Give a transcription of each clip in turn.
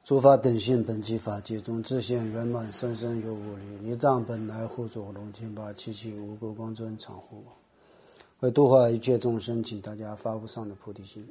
诸法等性本具法界中，自现圆满生生有无理。离障本来护主龙天把七七无垢光尊常护我。为度化一切众生，请大家发无上的菩提心。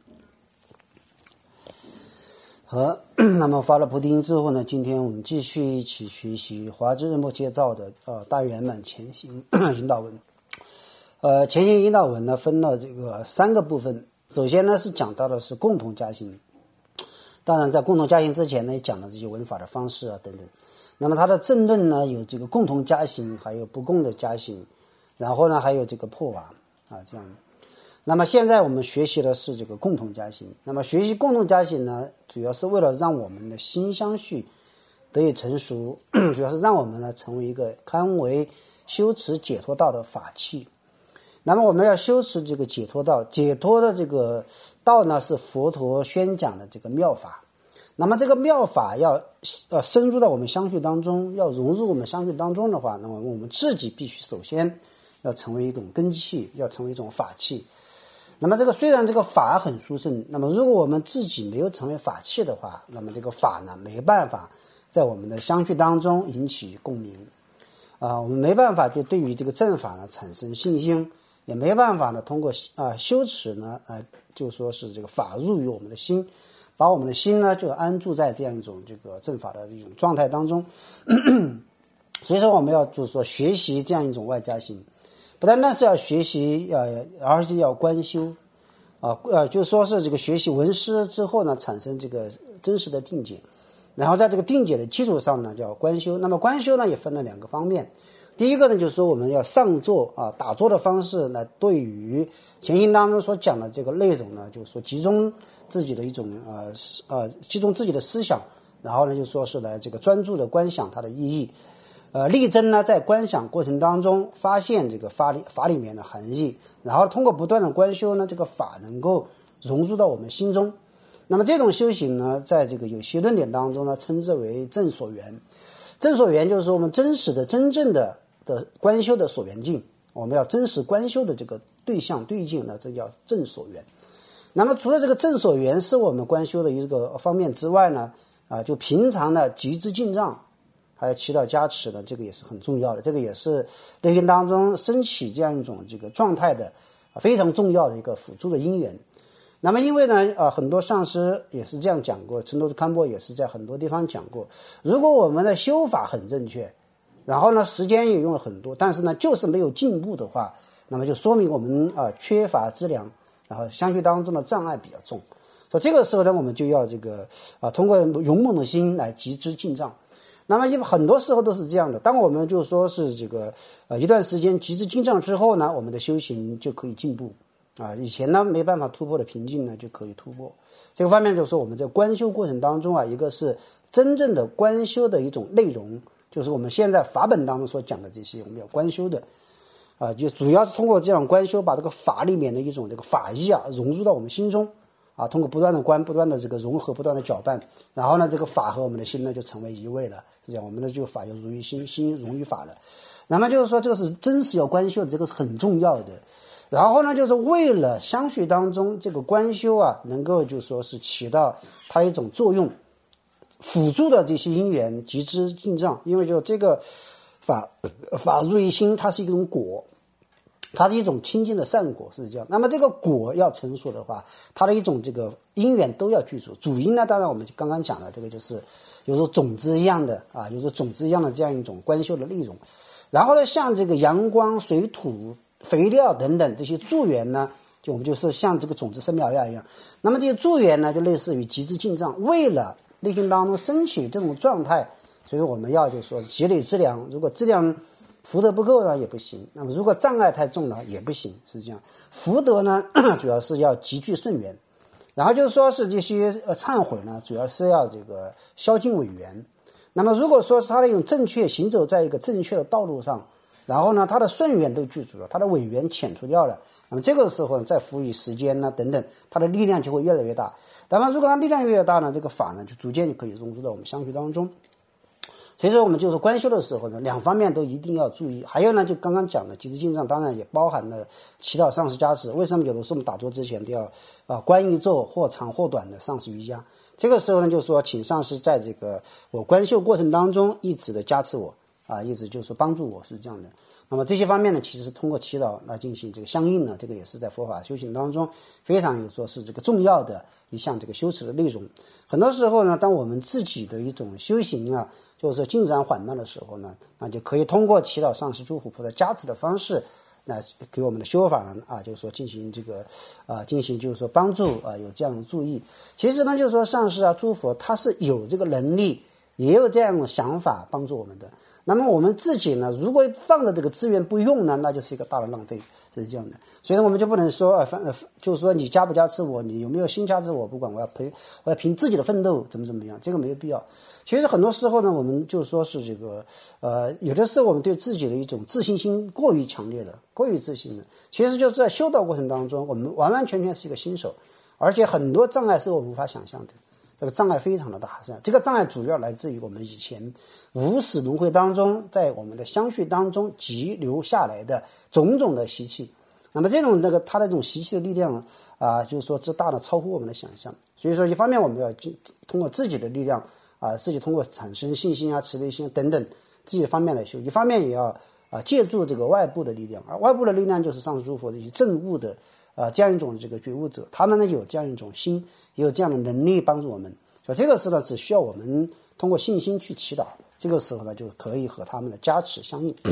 好，那么发了菩提心之后呢，今天我们继续一起学习华智仁波切造的大圆满前行引导文。前行引导文呢分了这个三个部分。首先呢是讲到的是共同加行，当然在共同加行之前呢也讲了这些文法的方式啊等等。那么它的正论呢有这个共同加行，还有不共的加行，然后呢还有这个破瓦这样。那么现在我们学习的是这个共同加行。那么学习共同加行呢，主要是为了让我们的心相续得以成熟，主要是让我们呢成为一个堪为修持解脱道的法器。那么我们要修持这个解脱道，解脱的这个道呢是佛陀宣讲的这个妙法。那么这个妙法要深入到我们相续当中，要融入我们相续当中的话，那么我们自己必须首先要成为一种根器，要成为一种法器。那么这个虽然这个法很殊胜，那么如果我们自己没有成为法器的话，那么这个法呢没办法在我们的相续当中引起共鸣我们没办法就对于这个正法呢产生信心，也没办法呢通过修持呢就说是这个法入于我们的心，把我们的心呢就安住在这样一种这个正法的一种状态当中所以说我们要就是说学习这样一种外加行，不单单是要学习而且要观修就说是这个学习闻思之后呢产生这个真实的定解，然后在这个定解的基础上呢叫观修。那么观修呢也分了两个方面。第一个呢就是说我们要上座打坐的方式呢，对于前行当中所讲的这个内容呢，就是说集中自己的一种集中自己的思想，然后呢就说是来这个专注的观想它的意义，力争呢在观想过程当中发现这个法里面的含义，然后通过不断的观修呢，这个法能够融入到我们心中。那么这种修行呢，在这个有些论点当中呢称之为正所缘。正所缘就是说我们真实的真正的观修的所缘境，我们要真实观修的这个对象对境呢，这叫正所缘。那么除了这个正所缘是我们观修的一个方面之外呢就平常的集之进藏还有祈祷加持呢，这个也是很重要的，这个也是内心当中升起这样一种这个状态的非常重要的一个辅助的因缘。那么因为呢很多上师也是这样讲过，陈多之堪波也是在很多地方讲过，如果我们的修法很正确，然后呢时间也用了很多，但是呢就是没有进步的话，那么就说明我们缺乏资粮，然后相续当中的障碍比较重。所以这个时候呢我们就要这个通过勇猛的心来集之进藏。那么很多时候都是这样的，当我们就说是这个一段时间集之进藏之后呢，我们的修行就可以进步以前呢没办法突破的瓶颈呢就可以突破。这个方面就是说我们在观修过程当中一个是真正的观修的一种内容，就是我们现在法本当中所讲的这些我们要观修的就主要是通过这样观修把这个法里面的一种这个法义融入到我们心中通过不断的观，不断的这个融合，不断的搅拌，然后呢这个法和我们的心呢就成为一位了，是这样，我们的就法就融于心，心融于法了。那么就是说这个是真实要观修的，这个是很重要的。然后呢就是为了相续当中这个观修能够就说是起到它一种作用，辅助的这些因缘集之进藏。因为就这个法入于心，它是一种果，它是一种清净的善果，是这样。那么这个果要成熟的话，它的一种这个因缘都要具足。主因呢当然我们刚刚讲了，这个就是有时候种子一样的有时候种子一样的这样一种观修的内容。然后呢像这个阳光水土肥料等等这些助缘呢，就我们就是像这个种子生苗芽一样，那么这些助缘呢就类似于集之进藏，为了内心当中升起这种状态，所以我们要就是说积累资粮，如果资粮福德不够呢也不行，那么如果障碍太重了也不行，是这样。福德呢主要是要集聚顺缘，然后就是说是这些忏悔呢主要是要这个消尽违缘。那么如果说是他的一种正确行走在一个正确的道路上，然后呢他的顺缘都具足了，他的违缘遣除掉了，那么这个时候呢再赋予时间呢等等，他的力量就会越来越大。那么如果他力量越来越大呢，这个法呢就逐渐就可以融入到我们相续当中。所以说我们就是观修的时候呢两方面都一定要注意。还有呢就刚刚讲的集之进藏，当然也包含了祈祷上师加持。为什么有的时候我们打坐之前都要观一坐或长或短的上师瑜伽， 这个时候呢，就是说，请上师在这个我观修过程当中一直的加持我啊，一直就是说帮助我，是这样的。那么这些方面呢，其实通过祈祷来进行这个相应呢，这个也是在佛法修行当中非常有说是这个重要的一项这个修持的内容。很多时候呢，当我们自己的一种修行啊，就是进展缓慢的时候呢，那就可以通过祈祷上师诸佛菩萨加持的方式，来给我们的修法呢啊，就是说进行这个进行就是说帮助啊，有这样的注意。其实呢，就是说上师啊诸佛他是有这个能力，也有这样的想法帮助我们的。那么我们自己呢，如果放着这个资源不用呢，那就是一个大的浪费，是这样的。所以我们就不能说就是说你加不加持我，你有没有心加持我，不管，我要凭自己的奋斗怎么样，这个没有必要。其实很多时候呢，我们就说是这个有的时候我们对自己的一种自信心过于强烈了，过于自信了。其实就是在修道过程当中，我们完完全全是一个新手，而且很多障碍是我们无法想象的。这个障碍非常的大，是吧？这个障碍主要来自于我们以前无始轮回当中，在我们的相续当中积留下来的种种的习气。那么这种它的这种习气的力量啊，就是说之大的超乎我们的想象。所以说，一方面我们要通过自己的力量啊，自己通过产生信心啊、慈悲心等等自己方面来修；一方面也要借助这个外部的力量，而外部的力量就是上师诸佛的一些证悟的。这样一种这个觉悟者，他们呢有这样一种心，也有这样的能力帮助我们。所以这个时候呢，只需要我们通过信心去祈祷，这个时候呢就可以和他们的加持相应。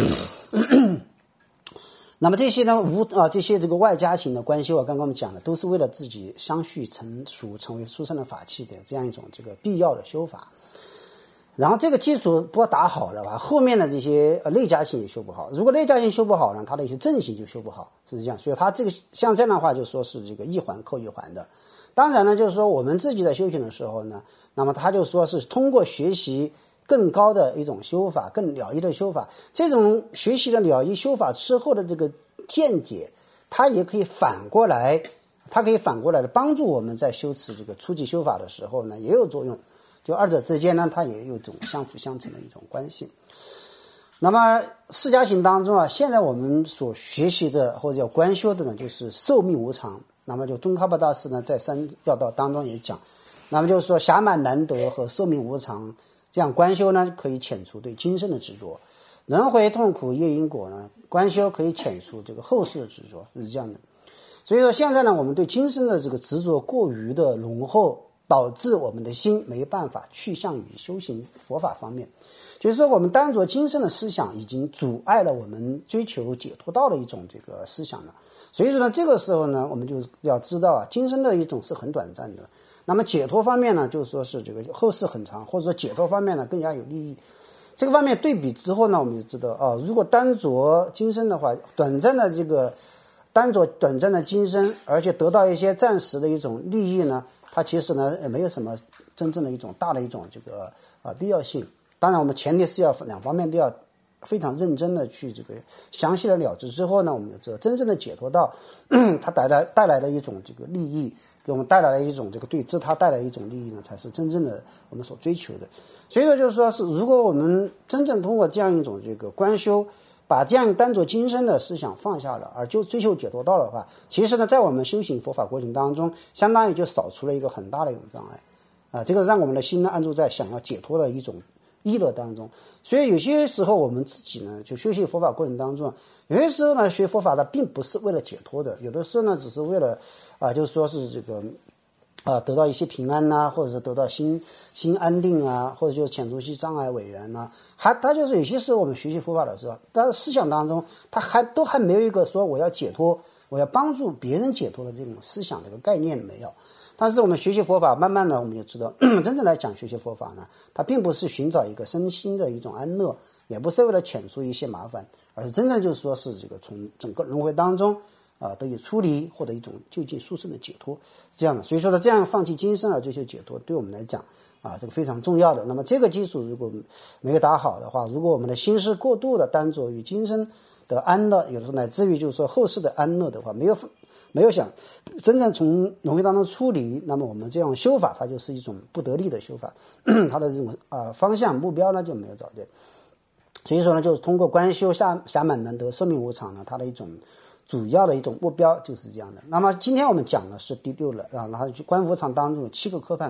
那么这些呢这些这个外加行的观修啊，刚刚我们讲的都是为了自己相续成熟，成为殊胜的法器的这样一种这个必要的修法。然后这个基础不打好的话，后面的这些内加行也修不好。如果内加行修不好呢，它的一些正行就修不好，是这样。所以它这个像这样的话，就说是这个一环扣一环的。当然呢，就是说我们自己在修行的时候呢，那么他就说是通过学习更高的一种修法，更了义的修法，这种学习了了义修法之后的这个见解，它也可以反过来的帮助我们在修持这个初级修法的时候呢，也有作用。就二者之间呢，它也有一种相辅相成的一种关系。那么释迦行当中啊，现在我们所学习的或者叫观修的呢，就是寿命无常。那么就宗喀巴大师呢，在三要道当中也讲，那么就是说暇满难得和寿命无常，这样观修呢，可以遣除对今生的执着；轮回痛苦业因果呢，观修可以遣除这个后世的执着，是这样的。所以说现在呢，我们对今生的这个执着过于的浓厚，导致我们的心没办法去向于修行佛法方面，就是说我们单着今生的思想已经阻碍了我们追求解脱道的一种这个思想了。所以说呢，这个时候呢，我们就要知道啊，今生的一种是很短暂的，那么解脱方面呢，就是说是这个后世很长，或者说解脱方面呢更加有利益。这个方面对比之后呢，我们就知道啊，如果单着今生的话，单着短暂的今生，而且得到一些暂时的一种利益呢，它其实呢也没有什么真正的一种大的一种这个必要性。当然我们前提是要两方面都要非常认真的去这个详细的了知之后呢，我们就知道真正的解脱道它带来的一种这个利益，给我们带来的一种这个对自他带来的一种利益呢，才是真正的我们所追求的。所以说就是说是如果我们真正通过这样一种这个观修，把这样单着今生的思想放下了，而就追求解脱道的话，其实呢，在我们修行佛法过程当中，相当于就扫除了一个很大的一种障碍这个让我们的心呢安住在想要解脱的一种意乐当中。所以有些时候我们自己呢，就修习佛法过程当中，有些时候呢，学佛法的并不是为了解脱的，有的时候呢，只是为了就是说是这个得到一些平安呐，或者是得到心安定啊，或者就是遣除一些障碍违缘呐。他就是有些时候我们学习佛法的时候，但是思想当中他还没有一个说我要解脱，我要帮助别人解脱的这种思想这个概念没有。但是我们学习佛法，慢慢的我们就知道，真正来讲学习佛法呢，它并不是寻找一个身心的一种安乐，也不是为了遣除一些麻烦，而是真正就是说是这个从整个轮回当中得以出离，获得一种究竟殊胜的解脱，这样的。所以说呢，这样放弃今生而追求解脱，对我们来讲这个非常重要的。那么这个基础如果没有打好的话，如果我们的心是过度的单着于今生的安乐，有的时候乃至于就是说后世的安乐的话，没有想真正从轮回当中出离，那么我们这样修法它就是一种不得力的修法它的这种方向目标呢就没有找对。所以说呢，就是通过观修暇满难得寿命无常呢，它的一种主要的一种目标就是这样的。那么今天我们讲的是第6了然后观佛场当中有7个科判，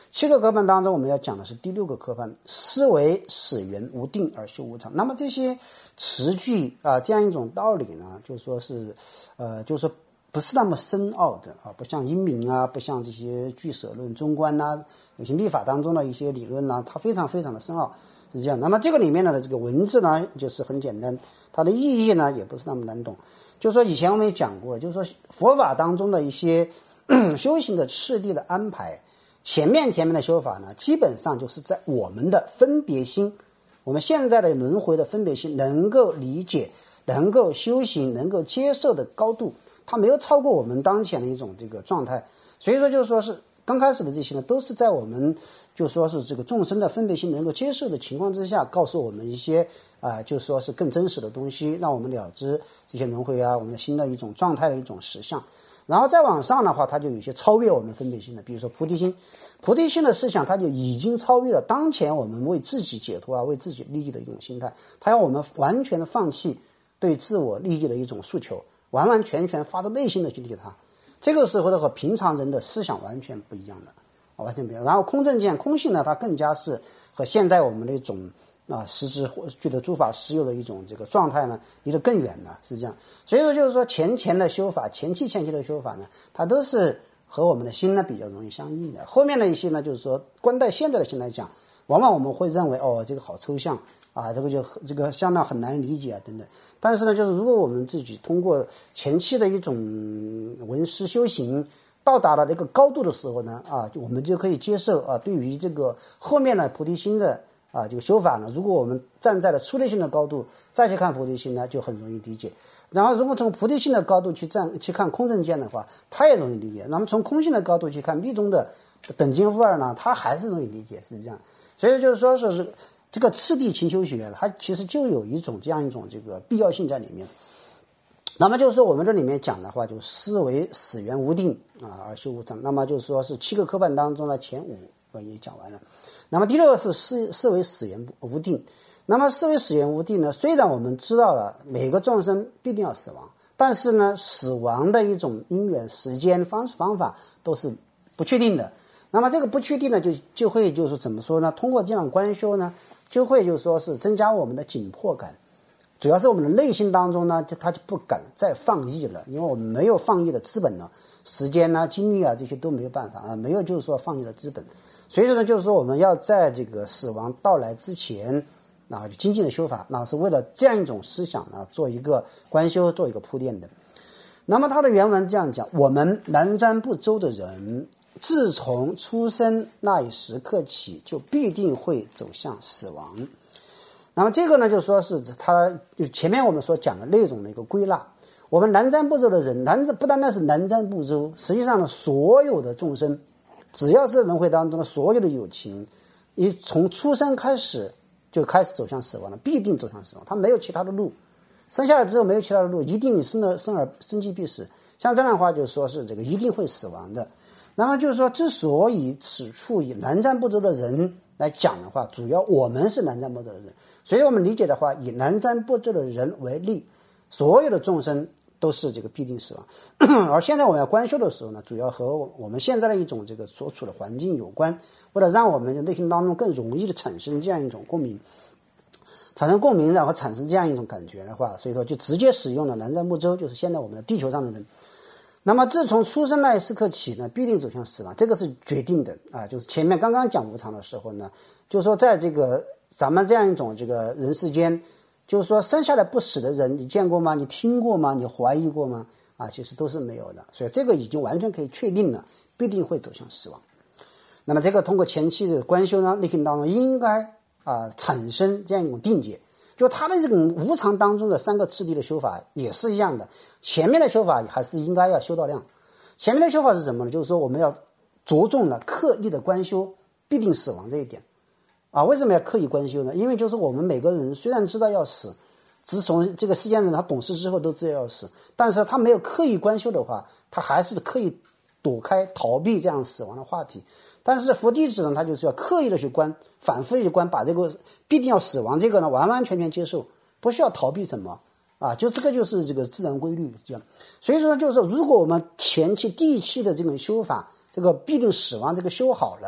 7个科判当中，我们要讲的是第6个科判，思为始源无定而修无常。那么这些词句啊，这样一种道理呢，就是说是，就是说不是那么深奥的啊，不像阴明啊，不像这些俱舍论、中观呐、有些历法当中的一些理论呐、它非常非常的深奥，是这样。那么这个里面的这个文字呢，就是很简单，它的意义呢也不是那么难懂。就是说以前我们也讲过，就是说佛法当中的一些修行的次第的安排。前面的修法呢，基本上就是在我们的分别心，我们现在的轮回的分别心能够理解、能够修行、能够接受的高度，它没有超过我们当前的一种这个状态。所以说，就是说是刚开始的这些呢，都是在我们就说是这个众生的分别心能够接受的情况之下，告诉我们一些就说是更真实的东西，让我们了知这些轮回啊，我们的新的一种状态的一种实相。然后再往上的话，它就有些超越我们分别心的，比如说菩提心，菩提心的思想，它就已经超越了当前我们为自己解脱啊、为自己利益的一种心态，它要我们完全的放弃对自我利益的一种诉求，完完全全发自内心的去利它。这个时候的和平常人的思想完全不一样的，完全不一样。然后空正见、空性呢，它更加是和现在我们的一种实质具的诸法实有的一种这个状态呢，离得更远了，是这样。所以说，就是说前期的修法，前期的修法呢，它都是和我们的心呢比较容易相应的。后面的一些呢，就是说观待现在的心来讲，往往我们会认为这个好抽象啊，这个相当很难理解啊等等。但是呢，就是如果我们自己通过前期的一种闻思修行，到达了这个高度的时候呢，我们就可以接受对于这个后面的菩提心的这个修法呢，如果我们站在了出离心的高度再去看菩提心呢，就很容易理解。然后如果从菩提心的高度去看空正见的话，它也容易理解。那么从空性的高度去看密宗的等经负二呢，它还是容易理解，是这样。所以就是说是这个次第勤修学，它其实就有这样一种这个必要性在里面。那么就是说我们这里面讲的话，就思为始源无定而修无常。那么就是说是7个科判当中的前5我也讲完了。那么第6个是思为始源无定。那么思为始源无定呢，虽然我们知道了每个众生必定要死亡，但是呢，死亡的一种因缘、时间、方式、方法都是不确定的。那么这个不确定呢，就会就是怎么说呢？通过这样观修呢，就会就是说是增加我们的紧迫感。主要是我们的内心当中呢，他就不敢再放逸了，因为我们没有放逸的资本了，时间啊、精力啊这些都没有办法没有就是说放逸的资本。所以说呢，就是说我们要在这个死亡到来之前精进的修法，是为了这样一种思想做一个观修，做一个铺垫的。那么他的原文这样讲：我们南瞻部洲的人，自从出生那一时刻起，就必定会走向死亡。那么这个呢，就说是他前面我们所讲的内容的一个归纳。我们南瞻部洲的人，不单单是南瞻部洲，实际上呢，所有的众生，只要是轮回当中的所有的有情，你从出生开始就开始走向死亡了，必定走向死亡，他没有其他的路。生下来之后没有其他的路，一定生即必死。像这样的话，就说是这个一定会死亡的。那么就是说，之所以此处以南瞻部洲的人来讲的话，主要我们是南瞻部洲的人，所以我们理解的话，以南瞻部洲的人为例，所有的众生都是这个必定死亡。而现在我们要观修的时候呢，主要和我们现在的一种这个所处的环境有关，为了让我们的内心当中更容易的产生这样一种共鸣，然后产生这样一种感觉的话，所以说就直接使用了南瞻部洲，就是现在我们的地球上的人。那么自从出生那一时刻起呢，必定走向死亡，这个是决定的就是前面刚刚讲无常的时候呢，就是说在这个咱们这样一种这个人世间，就是说生下来不死的人，你见过吗？你听过吗？你怀疑过吗？其实都是没有的。所以这个已经完全可以确定了，必定会走向死亡。那么这个通过前期的观修呢，内心当中应该产生这样一种定解。就他的这种无常当中的3个次第的修法也是一样的，前面的修法还是应该要修到量。前面的修法是什么呢？就是说我们要着重了刻意的观修必定死亡这一点为什么要刻意观修呢？因为就是我们每个人虽然知道要死，自从这个世间人他懂事之后都知道要死，但是他没有刻意观修的话，他还是刻意躲开逃避这样死亡的话题。但是佛弟子呢，他就是要刻意的去观，反复的去观，把这个必定要死亡这个呢完完全全接受，不需要逃避什么就这个就是这个自然规律这样。所以说就是说，如果我们前期第一期的这种修法，这个必定死亡这个修好了，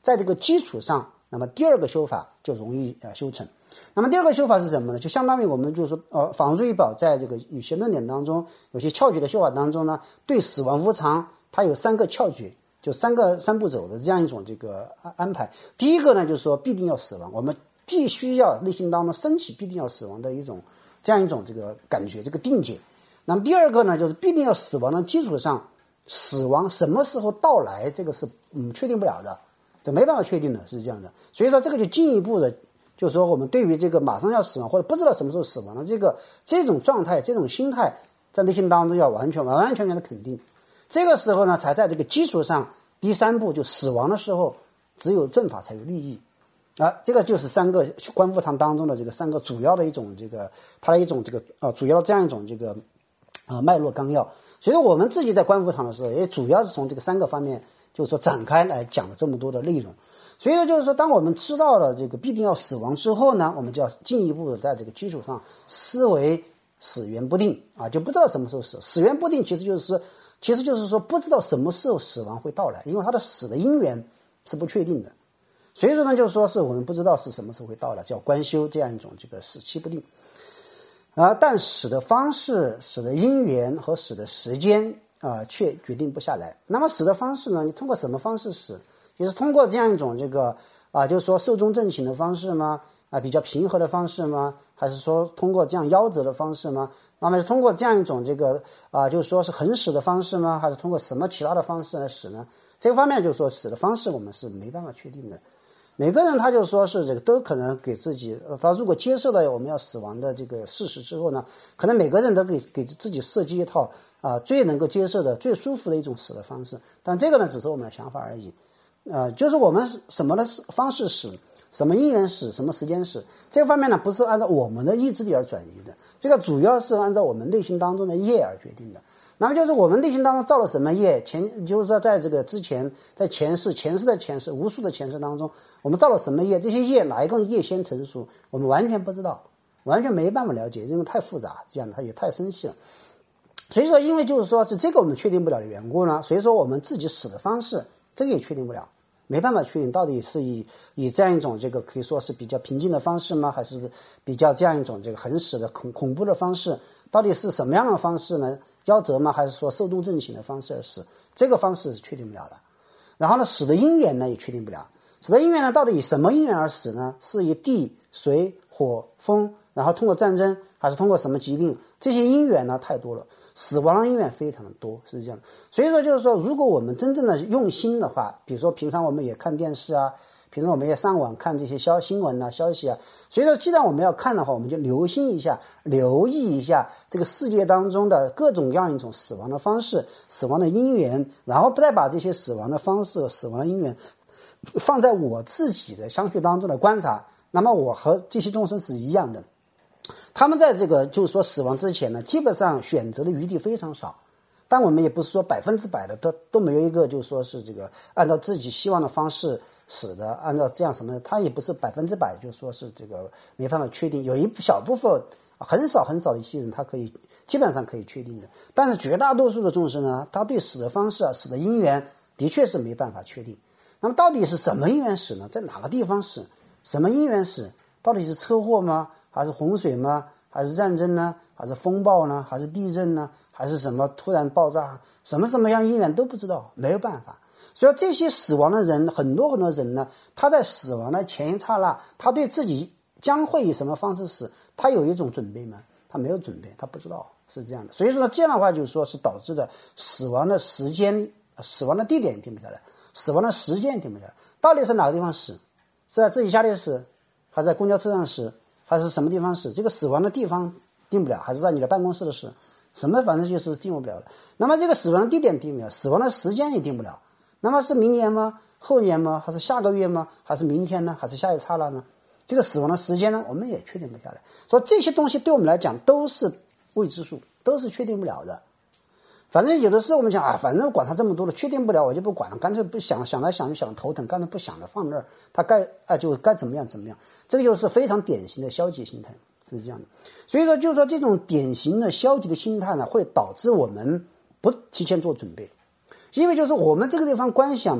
在这个基础上，那么第二个修法就容易修成。那么第二个修法是什么呢？就相当于我们就是说仿如一宝在这个有些论点当中，有些窍诀的修法当中呢，对死亡无常它有3个窍诀，就三步走的这样一种这个安排。第一个呢，就是说必定要死亡，我们必须要内心当中升起必定要死亡的这样一种这个感觉，这个定解。那么第二个呢，就是必定要死亡的基础上，死亡什么时候到来，这个是确定不了的，这没办法确定的，是这样的。所以说这个就进一步的，就是说我们对于这个马上要死亡或者不知道什么时候死亡的这种状态、这种心态，在内心当中要完全的肯定。这个时候呢，才在这个基础上，第3步就死亡的时候，只有正法才有利益。这个就是3个观复堂当中的这个3个主要的一种这个它的一种这个主要的这样一种这个脉络纲要。所以我们自己在观复堂的时候，也主要是从这个3个方面，就是说展开来讲了这么多的内容。所以说就是说，当我们知道了这个必定要死亡之后呢，我们就要进一步的在这个基础上思维死缘不定就不知道什么时候死。死缘不定其实就是说不知道什么时候死亡会到来，因为它的死的因缘是不确定的。所以说呢，就是说是我们不知道是什么时候会到来，叫观修这样一种这个死期不定。但死的方式、死的因缘和死的时间却决定不下来。那么死的方式呢，你通过什么方式死？就是通过这样一种这个就是说寿终正寝的方式吗？比较平和的方式吗？还是说通过这样夭折的方式吗？那么是通过这样一种这个就是说是横死的方式吗？还是通过什么其他的方式来死呢？这个方面就是说死的方式我们是没办法确定的。每个人他就说是这个都可能给自己他如果接受了我们要死亡的这个事实之后呢，可能每个人都给自己设计一套最能够接受的最舒服的一种死的方式。但这个呢只是我们的想法而已。就是我们什么的方式死，什么因缘死，什么时间死，这个方面呢不是按照我们的意志力而转移的，这个主要是按照我们内心当中的业而决定的。那么就是我们内心当中造了什么业，就是说在这个之前，在前世无数的前世当中，我们造了什么业，这些业哪一个业先成熟，我们完全不知道，完全没办法了解，因为太复杂，这样它也太深细了。所以说因为就是说是这个我们确定不了的缘故呢，所以说我们自己死的方式这个也确定不了，没办法确定到底是以这样一种这个可以说是比较平静的方式吗，还是比较这样一种这个很死的恐怖的方式，到底是什么样的方式呢？夭折吗？还是说寿终正寝的方式而死？这个方式是确定不了的。然后呢，死的因缘呢也确定不了。死的因缘呢，到底以什么因缘而死呢？是以地、水、火、风，然后通过战争，还是通过什么疾病？这些因缘呢太多了，死亡的因缘非常的多，是这样的。所以说就是说，如果我们真正的用心的话，比如说平常我们也看电视平时我们也上网看这些新闻消息所以说既然我们要看的话，我们就留意一下这个世界当中的各种各样一种死亡的方式、死亡的因缘，然后再把这些死亡的方式和死亡的因缘放在我自己的相续当中的观察，那么我和这些众生是一样的，他们在这个就是说死亡之前呢，基本上选择的余地非常少。但我们也不是说100%的都没有一个就是说是这个按照自己希望的方式死的，按照这样什么，他也不是100%就说是这个没办法确定，有一小部分很少的一些人他基本上可以确定的，但是绝大多数的众生呢，他对死的方式死的因缘的确是没办法确定。那么到底是什么因缘死呢？在哪个地方死？什么因缘死？到底是车祸吗？还是洪水吗？还是战争呢？还是风暴呢？还是地震呢？还是什么突然爆炸？什么样因缘都不知道，没有办法。所以这些死亡的人，很多人呢，他在死亡的前一刹那，他对自己将会以什么方式死，他有一种准备吗？他没有准备，他不知道，是这样的。所以说呢，这样的话就是说是导致的死亡的时间、死亡的地点也定不下来，死亡的时间也定不下来。到底是哪个地方死？是在自己家里死，还是在公交车上死，还是什么地方死？这个死亡的地方定不了，还是在你的办公室的死？什么反正就是定不了的。那么这个死亡的地点定不了，死亡的时间也定不了。那么是明年吗？后年吗？还是下个月吗？还是明天呢？还是下一刹那呢？这个死亡的时间呢，我们也确定不下来。所以这些东西对我们来讲都是未知数，都是确定不了的。反正有的时候我们讲反正管他这么多了，确定不了我就不管了，干脆不想来想就想头疼，干脆不想了放那儿，他就该怎么样怎么样。这个就是非常典型的消极心态，是这样的。所以说就是说这种典型的消极的心态呢，会导致我们不提前做准备。因为就是我们这个地方观想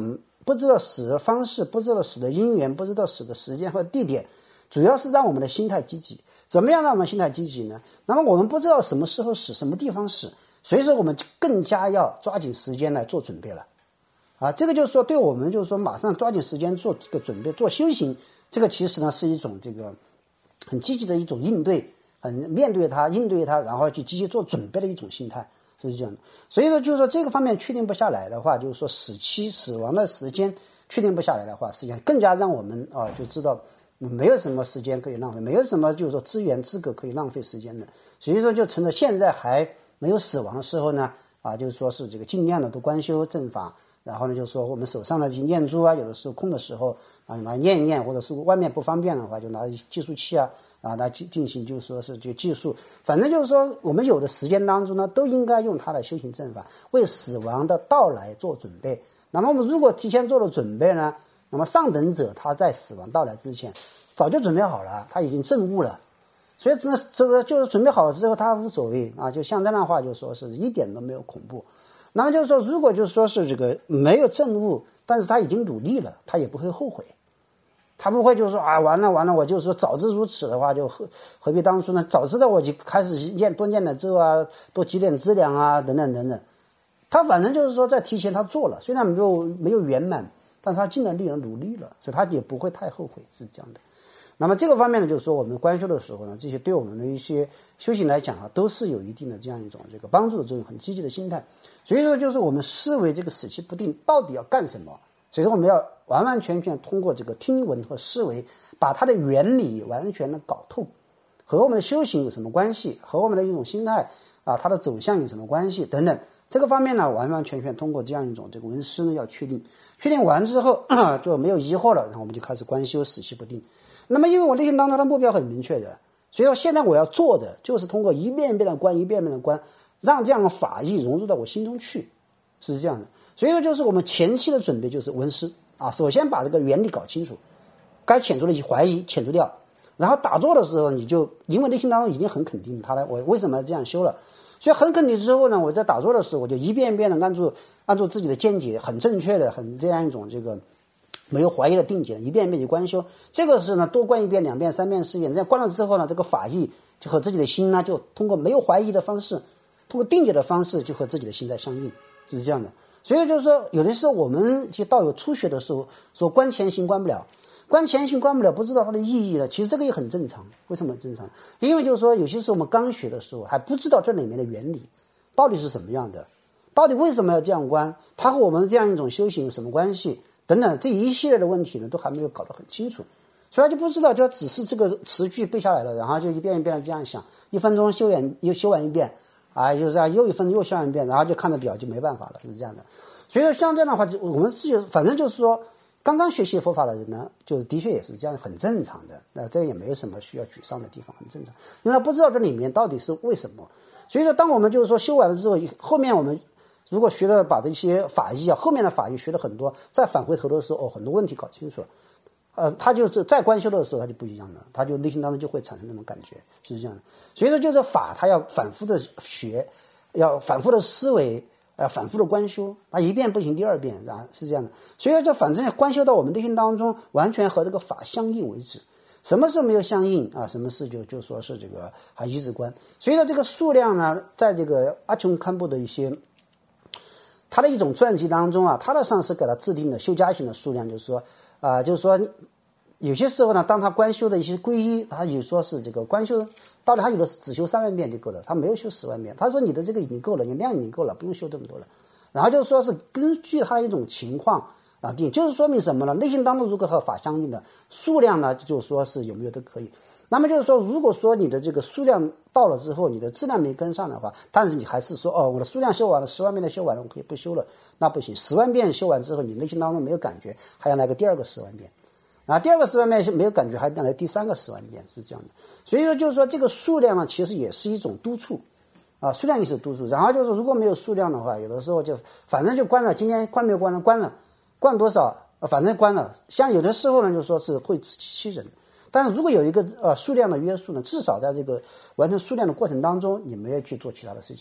不知道死的方式，不知道死的因缘，不知道死的时间和地点，主要是让我们的心态积极。怎么样让我们心态积极呢？那么我们不知道什么时候死，什么地方死，所以说我们更加要抓紧时间来做准备了。这个就是说对我们就是说马上抓紧时间做这个准备，做修行，这个其实呢是一种这个很积极的一种应对，面对它，应对它，然后去积极做准备的一种心态，就是这样的。所以说就是说这个方面确定不下来的话，就是说死亡的时间确定不下来的话，实际上更加让我们就知道没有什么时间可以浪费，没有什么就是说资源资格可以浪费时间的。所以说就趁着现在还没有死亡的时候呢，就是说是这个尽量的多观修正法。然后呢，就是说我们手上的这些念珠有的时候空的时候拿念一念，或者是外面不方便的话，就拿计数器来进行，就是说是这个计数。反正就是说，我们有的时间当中呢，都应该用它来修行正法，为死亡的到来做准备。那么我们如果提前做了准备呢，那么上等者他在死亡到来之前早就准备好了，他已经证悟了，所以这个就是准备好了之后，他无所谓就像这样的话，就说是一点都没有恐怖。那么就是说，如果就是说是这个没有证悟，但是他已经努力了，他也不会后悔，他不会就是说完了，我就是说早知如此的话，就何必当初呢？早知道我就开始多念点咒多积点资粮等等等等。他反正就是说在提前他做了，虽然没有圆满，但是他尽了力了，努力了，所以他也不会太后悔，是这样的。那么这个方面呢，就是说我们观修的时候呢，这些对我们的一些修行来讲都是有一定的这样一种这个帮助的作用，很积极的心态。所以说就是我们思维这个死期不定到底要干什么，所以说我们要完完全全通过这个听闻和思维，把它的原理完全的搞透，和我们的修行有什么关系，和我们的一种心态它的走向有什么关系等等。这个方面呢，完完全全通过这样一种这个闻思呢要确定完之后就没有疑惑了，然后我们就开始观修死期不定。那么因为我内心当中的目标很明确的，所以说现在我要做的就是通过一遍一遍的观，一遍一遍的观，让这样的法义融入到我心中去，是这样的。所以说就是我们前期的准备就是闻思首先把这个原理搞清楚，该遣除的怀疑遣除掉，然后打坐的时候你就因为内心当中已经很肯定我为什么要这样修了，所以很肯定之后呢，我在打坐的时候我就一遍一遍的按照自己的见解很正确的很这样一种这个没有怀疑的定解，一遍一遍去观修。这个是呢多观一遍2遍3遍4遍，这样观了之后呢，这个法义就和自己的心呢就通过没有怀疑的方式，通过定解的方式就和自己的心在相应，是这样的。所以就是说有的时候我们去道友初学的时候说观前行观不了，不知道它的意义了，其实这个也很正常。为什么很正常？因为就是说有些时候我们刚学的时候还不知道这里面的原理到底是什么样的，到底为什么要这样观，它和我们这样一种修行有什么关系等等，这一系列的问题呢都还没有搞得很清楚，所以他就不知道，就只是这个词句背下来了，然后就一遍一遍的这样想，1分钟修完一遍就是这样，又1分钟又修完一遍，然后就看着表就没办法了，是这样的。所以说像这样的话，我们自己反正就是说刚刚学习佛法的人呢，就是的确也是这样，很正常的，这也没有什么需要沮丧的地方，很正常，因为他不知道这里面到底是为什么。所以说当我们就是说修完了之后，后面我们如果学了把这些法义后面的法义学了很多，再返回头的时候很多问题搞清楚了，他就是在观修的时候他就不一样了，他就内心当中就会产生那种感觉，是这样的。所以说就是法他要反复的学，要反复的思维，反复的观修，他一遍不行第二遍是这样的。所以这反正观修到我们内心当中完全和这个法相应为止，什么事没有相应什么事就说是这个还一直观。所以说这个数量呢，在这个阿琼堪布的一些他的一种传记当中他的上师给他制定的修加行的数量，就是说有些时候呢，当他观修的一些皈依，他有说是这个观修到底他有的是只修3万遍就够了，他没有修10万遍，他说你的这个已经够了，你量已经够了，不用修这么多了。然后就说是根据他的一种情况定，就是说明什么呢？内心当中如果和法相应的数量呢，就说是有没有都可以。那么就是说，如果说你的这个数量到了之后，你的质量没跟上的话，但是你还是说我的数量修完了，10万遍的修完了，我可以不修了，那不行。10万遍修完之后，你内心当中没有感觉，还要来个第二个10万遍，第二个10万遍没有感觉，还要来第3个10万遍，是这样的。所以说就是说这个数量呢，其实也是一种督促数量也是督促。然后就是如果没有数量的话，有的时候就反正就关了，今天关没有关了，关多少反正关了。像有的时候呢，就说是会自欺欺人。但是如果有一个数量的约束呢，至少在这个完成数量的过程当中，你没有去做其他的事情，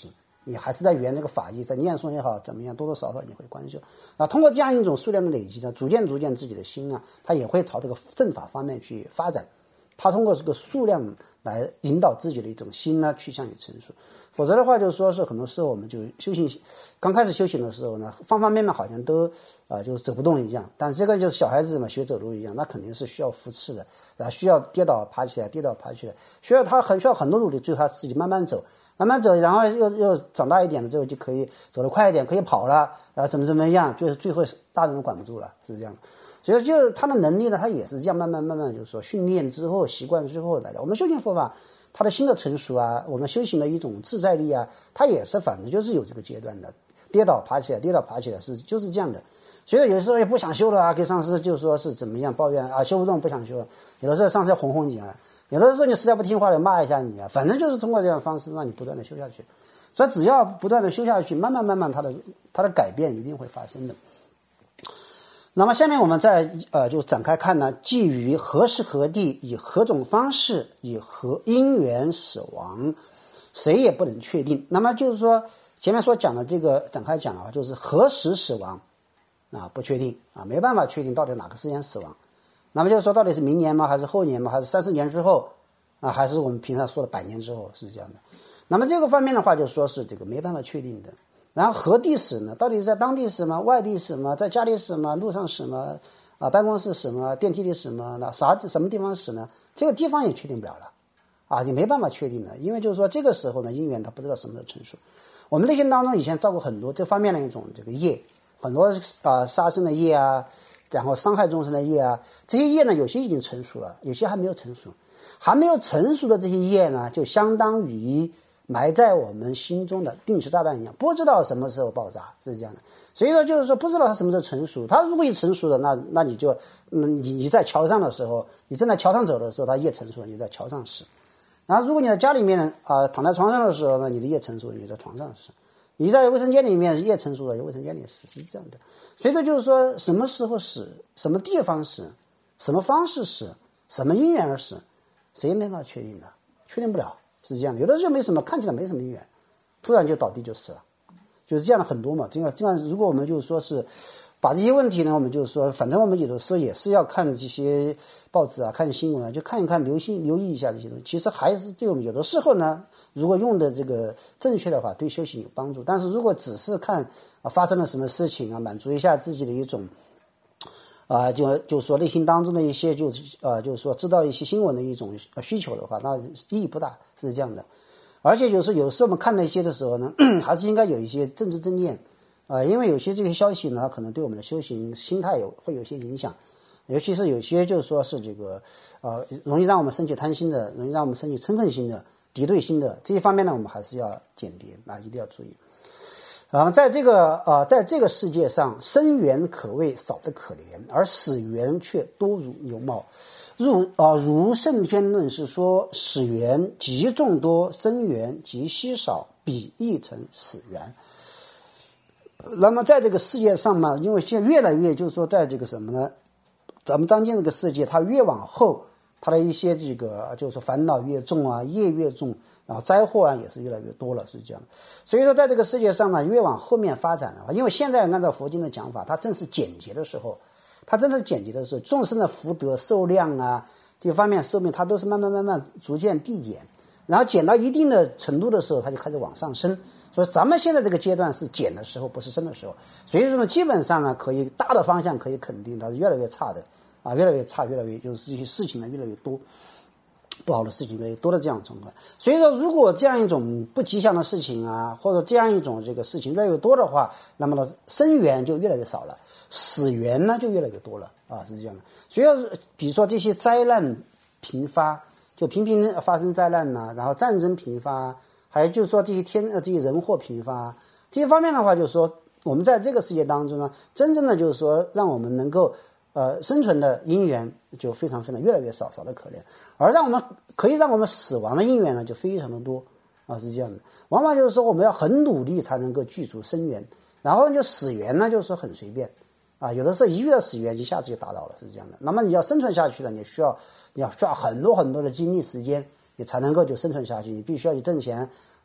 你还是在圆这个法义，在念诵也好，怎么样，多多少少你会观修啊。通过这样一种数量的累积呢，逐渐自己的心啊，它也会朝这个正法方面去发展。它通过这个数量来引导自己的一种心呢，趋向于成熟。否则的话，就是说是很多时候我们就修行，刚开始修行的时候呢，方方面面好像都就是走不动一样。但这个就是小孩子嘛，学走路一样，那肯定是需要扶持的，需要跌倒爬起来，跌倒爬起来，需要很多努力，最后他自己慢慢走，然后又长大一点了之后就可以走得快一点，可以跑了，怎么样，就是最后大人都管不住了，是这样的。所以就是他的能力呢，他也是这样慢慢就是说训练之后、习惯之后来的。我们修行佛法，它的心的成熟啊，我们修行的一种自在力啊，它也是反正就是有这个阶段的，跌倒爬起来就是这样的。所以有时候也不想修了啊，给上师就说是怎么样抱怨啊，修不动不想修了。有的时候上师要哄你啊，有的时候你实在不听话了骂一下你啊，反正就是通过这样的方式让你不断的修下去。所以只要不断的修下去，慢慢它的改变一定会发生的。那么下面我们再就展开看呢，基于何时何地，以何种方式，以何因缘死亡，谁也不能确定。那么就是说前面所讲的这个展开讲的话，就是何时死亡啊，不确定啊，没办法确定到底哪个时间死亡。那么就是说到底是明年吗，还是后年吗，还是30年之后啊，还是我们平常说的100年之后，是这样的。那么这个方面的话，就说是这个没办法确定的。然后何地死呢？到底是在当地死吗？外地死吗？在家里死吗？路上死吗？办公室死吗？电梯里死吗？那什么地方死呢？这个地方也确定不了了啊，你没办法确定的，因为就是说这个时候呢，因缘它不知道什么时候成熟。我们内心当中以前造过很多这方面的一种这个业，很多杀生的业啊，然后伤害众生的业啊，这些业呢，有些已经成熟了，有些还没有成熟。还没有成熟的这些业呢，就相当于埋在我们心中的定时炸弹一样，不知道什么时候爆炸，是这样的。所以说就是说不知道它什么时候成熟，它如果一成熟了，那你就你在桥上的时候，你正在桥上走的时候，它业成熟了，你在桥上死。然后如果你在家里面躺在床上的时候呢，你的业成熟了，你在床上死。你在卫生间里面业成熟了，卫生间里死，是这样的。所以说就是说什么时候死，什么地方死，什么方式死，什么因缘而死，谁也没法确定的，确定不了。是这样的，有的时候没什么，看起来没什么因缘，突然就倒地就死了，就是这样的很多嘛。这样，如果我们就是说是把这些问题呢，我们就是说，反正我们有的时候也是要看这些报纸啊，看新闻啊，就看一看，留意一下这些东西。其实还是对我们有的时候呢，如果用的这个正确的话，对修行有帮助。但是如果只是看发生了什么事情啊，满足一下自己的一种就说内心当中的一些就是说知道一些新闻的一种需求的话，那意义不大，是这样的。而且有时候我们看那些的时候呢，还是应该有一些政治正念因为有些这个消息呢，可能对我们的修行心态会有一些影响，尤其是有些就是说是这个容易让我们升起贪心的，容易让我们升起嗔恨心的、敌对心的这些方面呢，我们还是要鉴别一定要注意。在这个世界上，生缘可谓少得可怜，而死缘却多如牛毛。如圣天论是说，死缘极众多，生缘极稀少，比亦成死缘。那么在这个世界上嘛，因为现在越来越就是说，在这个什么呢？咱们当今这个世界，它越往后，它的一些这个就是说烦恼越重啊，业越重，然后灾祸也是越来越多了，是这样。所以说，在这个世界上呢，越往后面发展的话，因为现在按照佛经的讲法，它正是简洁的时候，众生的福德寿量啊，这方面寿命，它都是慢慢逐渐递减，然后减到一定的程度的时候，它就开始往上升。所以咱们现在这个阶段是减的时候，不是升的时候。所以说呢，基本上呢，可以大的方向可以肯定，它是越来越差的越来越差，越来越就是这些事情呢越来越多。不好的事情越来越多的这样的状况，所以说如果这样一种不吉祥的事情啊，或者这样一种这个事情越来越多的话，那么呢生缘就越来越少了，死缘呢就越来越多了是这样的。所以比如说这些灾难频发，就频频发生灾难然后战争频发，还有就是说这些人祸频发，这些方面的话，就是说我们在这个世界当中呢，真正的就是说让我们能够生存的因缘就非常越来越少得可怜，而可以让我们死亡的因缘呢就非常的多是这样的。往往就是说我们要很努力才能够具足生缘，然后就死缘呢就是说很随便有的时候一遇到死缘一下子就打倒了，是这样的。那么你要生存下去了，你需要很多的精力时间，你才能够就生存下去，你必须要去挣钱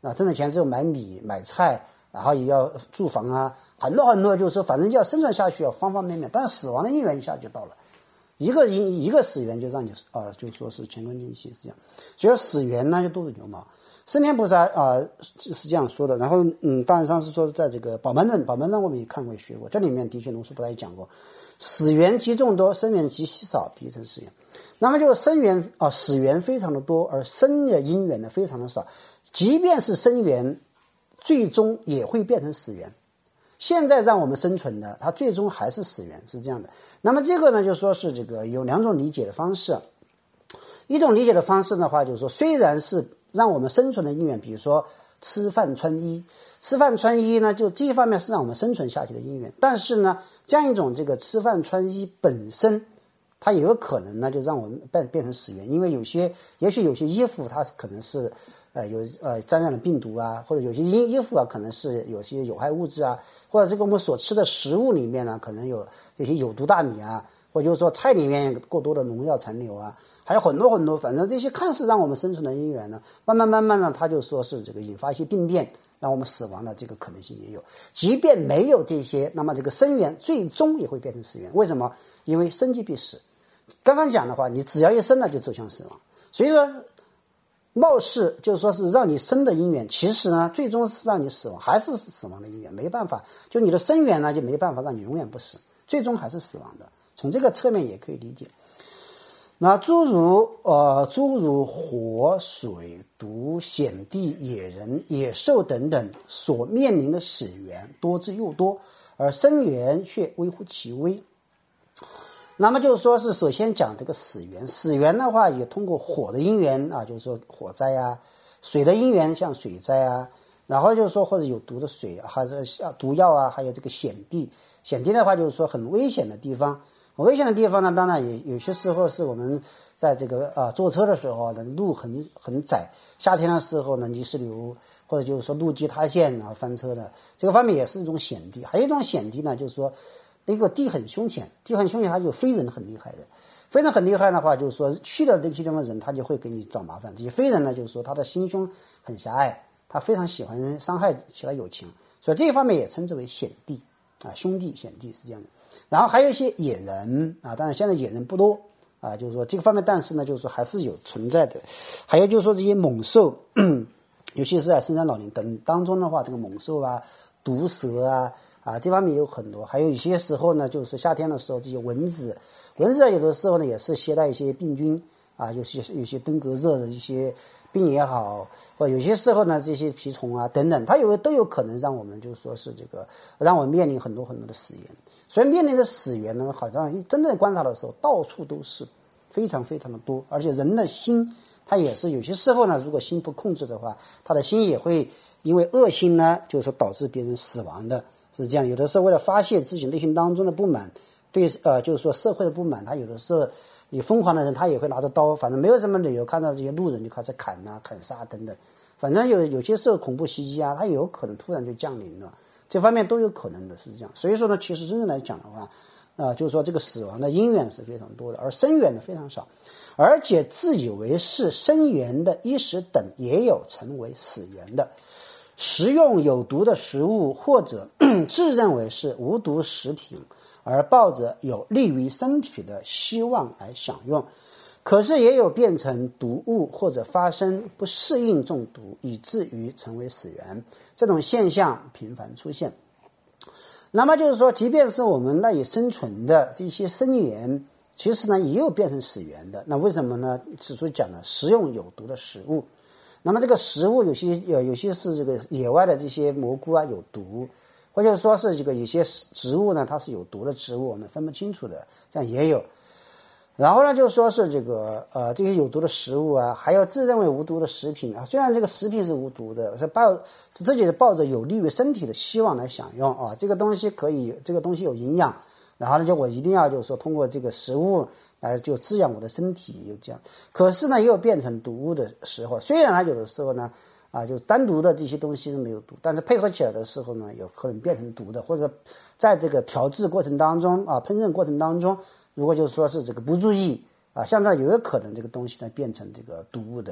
啊，挣的钱只有买米买菜，然后也要住房啊，很多很多，就是说反正就要生存下去，要方方面面。但是死亡的因缘一下就到了，一个死缘就让你就说是乾坤尽弃，是这样。所以死缘呢就都是牛毛。升天菩萨是这样说的。然后当然上是说在这个宝门论我们也看过也学过，这里面的确龙树菩萨也讲过，死缘极众多，生缘极稀少，必成死缘。那么就生缘死缘非常的多，而生的因缘呢非常的少。即便是生缘，最终也会变成死缘。现在让我们生存的，它最终还是死缘，是这样的。那么这个呢，就说是这个有两种理解的方式。一种理解的方式的话，就是说虽然是让我们生存的因缘，比如说吃饭穿衣呢，就这一方面是让我们生存下去的因缘。但是呢，这样一种这个吃饭穿衣本身，它也有可能呢就让我们变成死缘。因为也许有些衣服它可能是沾染了病毒啊，或者有些衣服啊可能是有些有害物质啊，或者这个我们所吃的食物里面呢可能有这些有毒大米啊，或者就是说菜里面过多的农药残留啊，还有很多很多，反正这些看似让我们生存的因缘呢，慢慢呢，它就说是这个引发一些病变，让我们死亡的这个可能性也有。即便没有这些，那么这个生缘最终也会变成死缘。为什么？因为生即必死。刚刚讲的话，你只要一生了就走向死亡。所以说，貌似就是说是让你生的因缘，其实呢，最终是让你死亡，还是死亡的因缘，没办法。就你的生缘呢，就没办法让你永远不死，最终还是死亡的。从这个侧面也可以理解。那诸如火、水、毒、险地、野人、野兽等等所面临的死缘多之又多，而生缘却微乎其微。那么就是说是首先讲这个死缘，死缘的话也通过火的因缘啊，就是说火灾啊，水的因缘像水灾啊，然后就是说或者有毒的水啊，还有毒药啊，还有这个险地的话就是说很危险的地方。危险的地方呢，当然也有些时候是我们在这个坐车的时候呢，路很窄，夏天的时候呢泥石流，或者就是说路基塌陷然后翻车的，这个方面也是一种险地。还有一种险地呢，就是说那个地很凶险，它有非人很厉害的，非人很厉害的话，就是说去了这些地方的人，他就会给你找麻烦。这些非人呢，就是说他的心胸很狭隘，他非常喜欢伤害其他友情，所以这一方面也称之为险地啊，兄弟险地是这样的。然后还有一些野人啊，当然现在野人不多啊，就是说这个方面，但是呢，就是说还是有存在的。还有就是说这些猛兽，尤其是在深山老林等当中的话，这个猛兽啊、毒蛇啊这方面有很多。还有一些时候呢，就是说夏天的时候，这些蚊子有的时候呢也是携带一些病菌啊，有些登革热的一些病也好，或有些时候呢这些蜱虫啊等等，它都有可能让我们就是说是这个让我们面临很多很多的死缘。所以面临的死缘呢，好像真正观察的时候，到处都是，非常非常的多。而且人的心，他也是有些时候呢，如果心不控制的话，他的心也会因为恶心呢，就是说导致别人死亡的，是这样。有的时候为了发泄自己内心当中的不满，对就是说社会的不满，他有的时候有疯狂的人，他也会拿着刀，反正没有什么理由，看到这些路人就开始砍啊、砍杀等等。反正有些时候恐怖袭击啊，他有可能突然就降临了。这方面都有可能的，是这样。所以说呢，其实真正来讲的话，就是说这个死亡的因缘是非常多的，而生缘的非常少。而且自以为是生缘的一时等，也有成为死缘的。食用有毒的食物，或者自认为是无毒食品，而抱着有利于身体的希望来享用，可是也有变成毒物，或者发生不适应中毒，以至于成为死缘。这种现象频繁出现。那么就是说，即便是我们赖以生存的这些生缘，其实呢也有变成死缘的。那为什么呢？此处讲了食用有毒的食物。那么这个食物有些是这个野外的这些蘑菇啊有毒，或者说是这个有些植物呢它是有毒的植物，我们分不清楚的，这样也有。然后呢，就说是这个这些有毒的食物啊，还有自认为无毒的食品啊，虽然这个食品是无毒的，自己是抱着有利于身体的希望来享用啊，这个东西有营养，然后呢，就我一定要就是说通过这个食物来就滋养我的身体，就这样。可是呢，也有变成毒物的时候，虽然它有的时候呢就单独的这些东西是没有毒，但是配合起来的时候呢，有可能变成毒的，或者在这个调制过程当中啊，烹饪过程当中。如果就是说是这个不注意啊，像这有可能这个东西呢变成这个毒物的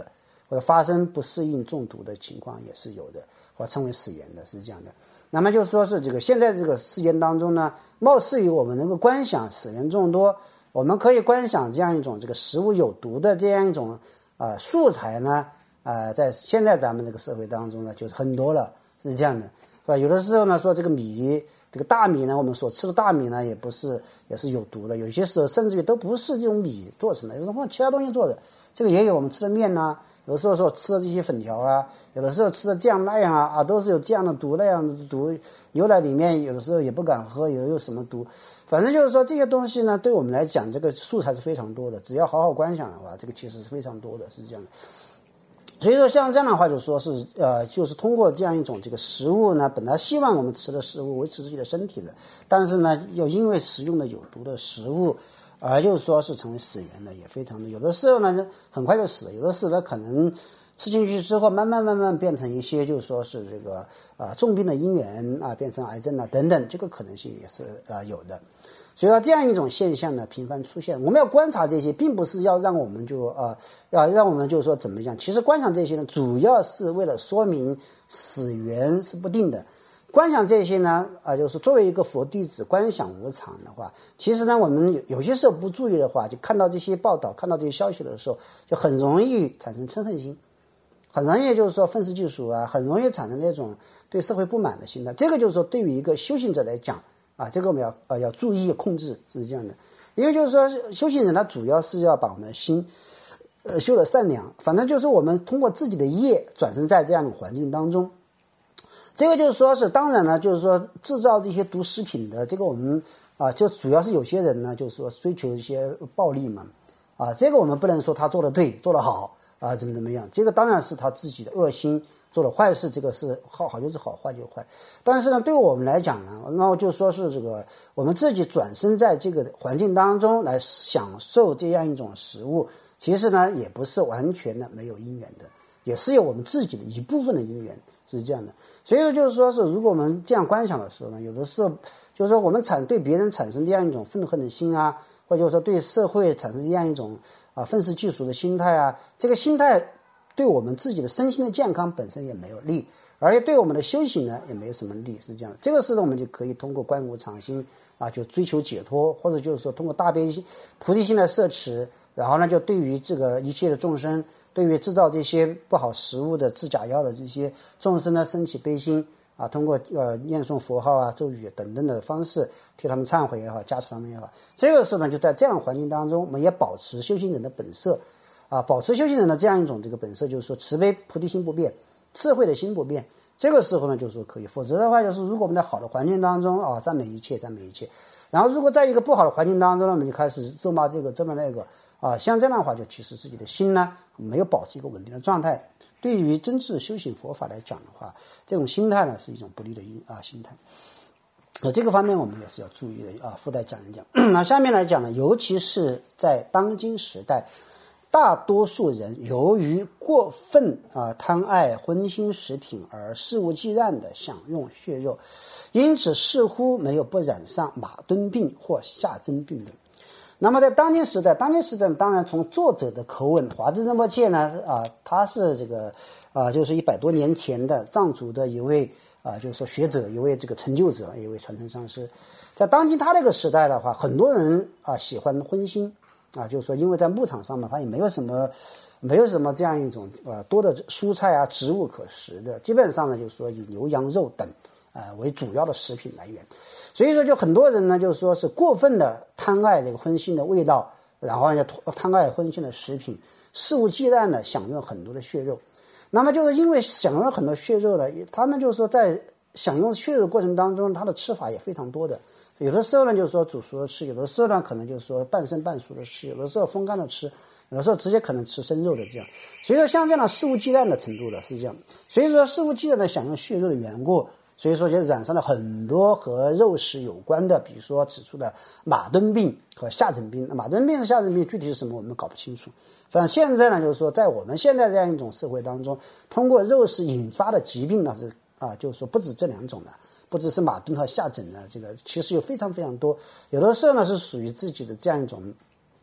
或者发生不适应中毒的情况也是有的，或称为死源的，是这样的。那么就是说是这个现在这个事件当中呢，貌似于我们能够观想死源众多，我们可以观想这样一种这个食物有毒的这样一种素材呢，在现在咱们这个社会当中呢，就是很多了，是这样的，是吧？有的时候呢说这个米，这个大米呢，我们所吃的大米呢，也是有毒的，有些时候甚至于都不是这种米做成的，有时候其他东西做的，这个也有我们吃的面呐，有的时候说吃的这些粉条啊，有的时候吃的这样那样啊，都是有这样的毒那样的毒，牛奶里面有的时候也不敢喝，有什么毒，反正就是说这些东西呢，对我们来讲，这个素材是非常多的，只要好好观想的话，这个其实是非常多的，是这样的。所以说像这样的话，就说是就是通过这样一种这个食物呢，本来希望我们吃的食物维持自己的身体的，但是呢，又因为食用的有毒的食物，而就是说是成为死源的，也非常的。有的时候呢，很快就死了；有的时候呢，可能吃进去之后，慢慢变成一些就是说是这个重病的因缘啊，变成癌症啊等等，这个可能性也是有的。所以说这样一种现象呢频繁出现，我们要观察这些，并不是要让我们要让我们就是说怎么样，其实观想这些呢，主要是为了说明死源是不定的。观想这些呢就是作为一个佛弟子观想无常的话，其实呢我们有些时候不注意的话，就看到这些报道，看到这些消息的时候，就很容易产生嗔恨心，很容易就是说愤世嫉俗啊，很容易产生那种对社会不满的心态。这个就是说对于一个修行者来讲这个我们要注意控制，是这样的。因为就是说修行人他主要是要把我们的心修得善良，反正就是我们通过自己的业转生在这样的环境当中。这个就是说是当然呢，就是说制造这些毒食品的这个我们就主要是有些人呢就是说追求一些暴利嘛这个我们不能说他做得对做得好怎么样，这个当然是他自己的恶心做了坏事，这个是好就是好，坏就坏。但是呢，对我们来讲呢，那么就说是这个我们自己转身在这个环境当中来享受这样一种食物，其实呢也不是完全的没有因缘的，也是有我们自己的一部分的因缘，是这样的。所以说就是说是如果我们这样观想的时候呢，有的时候就是说我们对别人产生这样一种愤恨的心或者就是说对社会产生这样一种愤世嫉俗的心态这个心态对我们自己的身心的健康本身也没有利，而且对我们的修行呢也没有什么利，是这样的。这个时候我们就可以通过观无常心就追求解脱，或者就是说通过大悲心菩提心来摄持，然后呢就对于这个一切的众生，对于制造这些不好食物的制假药的这些众生呢升起悲心通过念诵佛号咒语等等的方式替他们忏悔也好，加持他们也好。这个时候呢就在这样的环境当中，我们也保持修行人的本色保持修行人的这样一种这个本色，就是说慈悲菩提心不变，智慧的心不变。这个时候呢就是说可以，否则的话就是如果我们在好的环境当中赞美一切赞美一切，然后如果在一个不好的环境当中呢，我们就开始咒骂这个咒骂那个像这样的话就其实自己的心呢没有保持一个稳定的状态，对于真正修行佛法来讲的话，这种心态呢是一种不利的心态。这个方面我们也是要注意的附带讲一讲。那下面来讲呢，尤其是在当今时代，大多数人由于过分贪爱荤腥食品而肆无忌惮地享用血肉，因此似乎没有不染上马蹲病或下针病的。那么在当今时代当然从作者的口吻，华智仁波切呢他是这个就是100多年前的藏族的一位就是说学者，一位这个成就者，一位传承上师。在当今他这个时代的话，很多人喜欢荤腥就是说因为在牧场上嘛，他也没有什么这样一种多的蔬菜植物可食的，基本上呢就是说以牛羊肉等为主要的食品来源。所以说就很多人呢就是说是过分的贪爱这个荤腥的味道，然后呢贪爱荤腥的食品，肆无忌惮的享用很多的血肉。那么就是因为享用很多血肉呢，他们就是说在享用血肉的过程当中，他的吃法也非常多的。有的时候呢就是说煮熟的吃，有的时候呢可能就是说半生半熟的吃，有的时候风干的吃，有的时候直接可能吃生肉的这样。所以说像这样的肆无忌惮的程度的是这样，所以说肆无忌惮的享用血肉的缘故，所以说就染上了很多和肉食有关的，比如说指出的马蹲病和下诊病。马蹲病和下诊病具体是什么我们搞不清楚，反正现在呢就是说在我们现在这样一种社会当中，通过肉食引发的疾病呢是就是说不止这2种的，不只是马蹲和下诊呢，这个其实有非常非常多。有的时候呢是属于自己的这样一种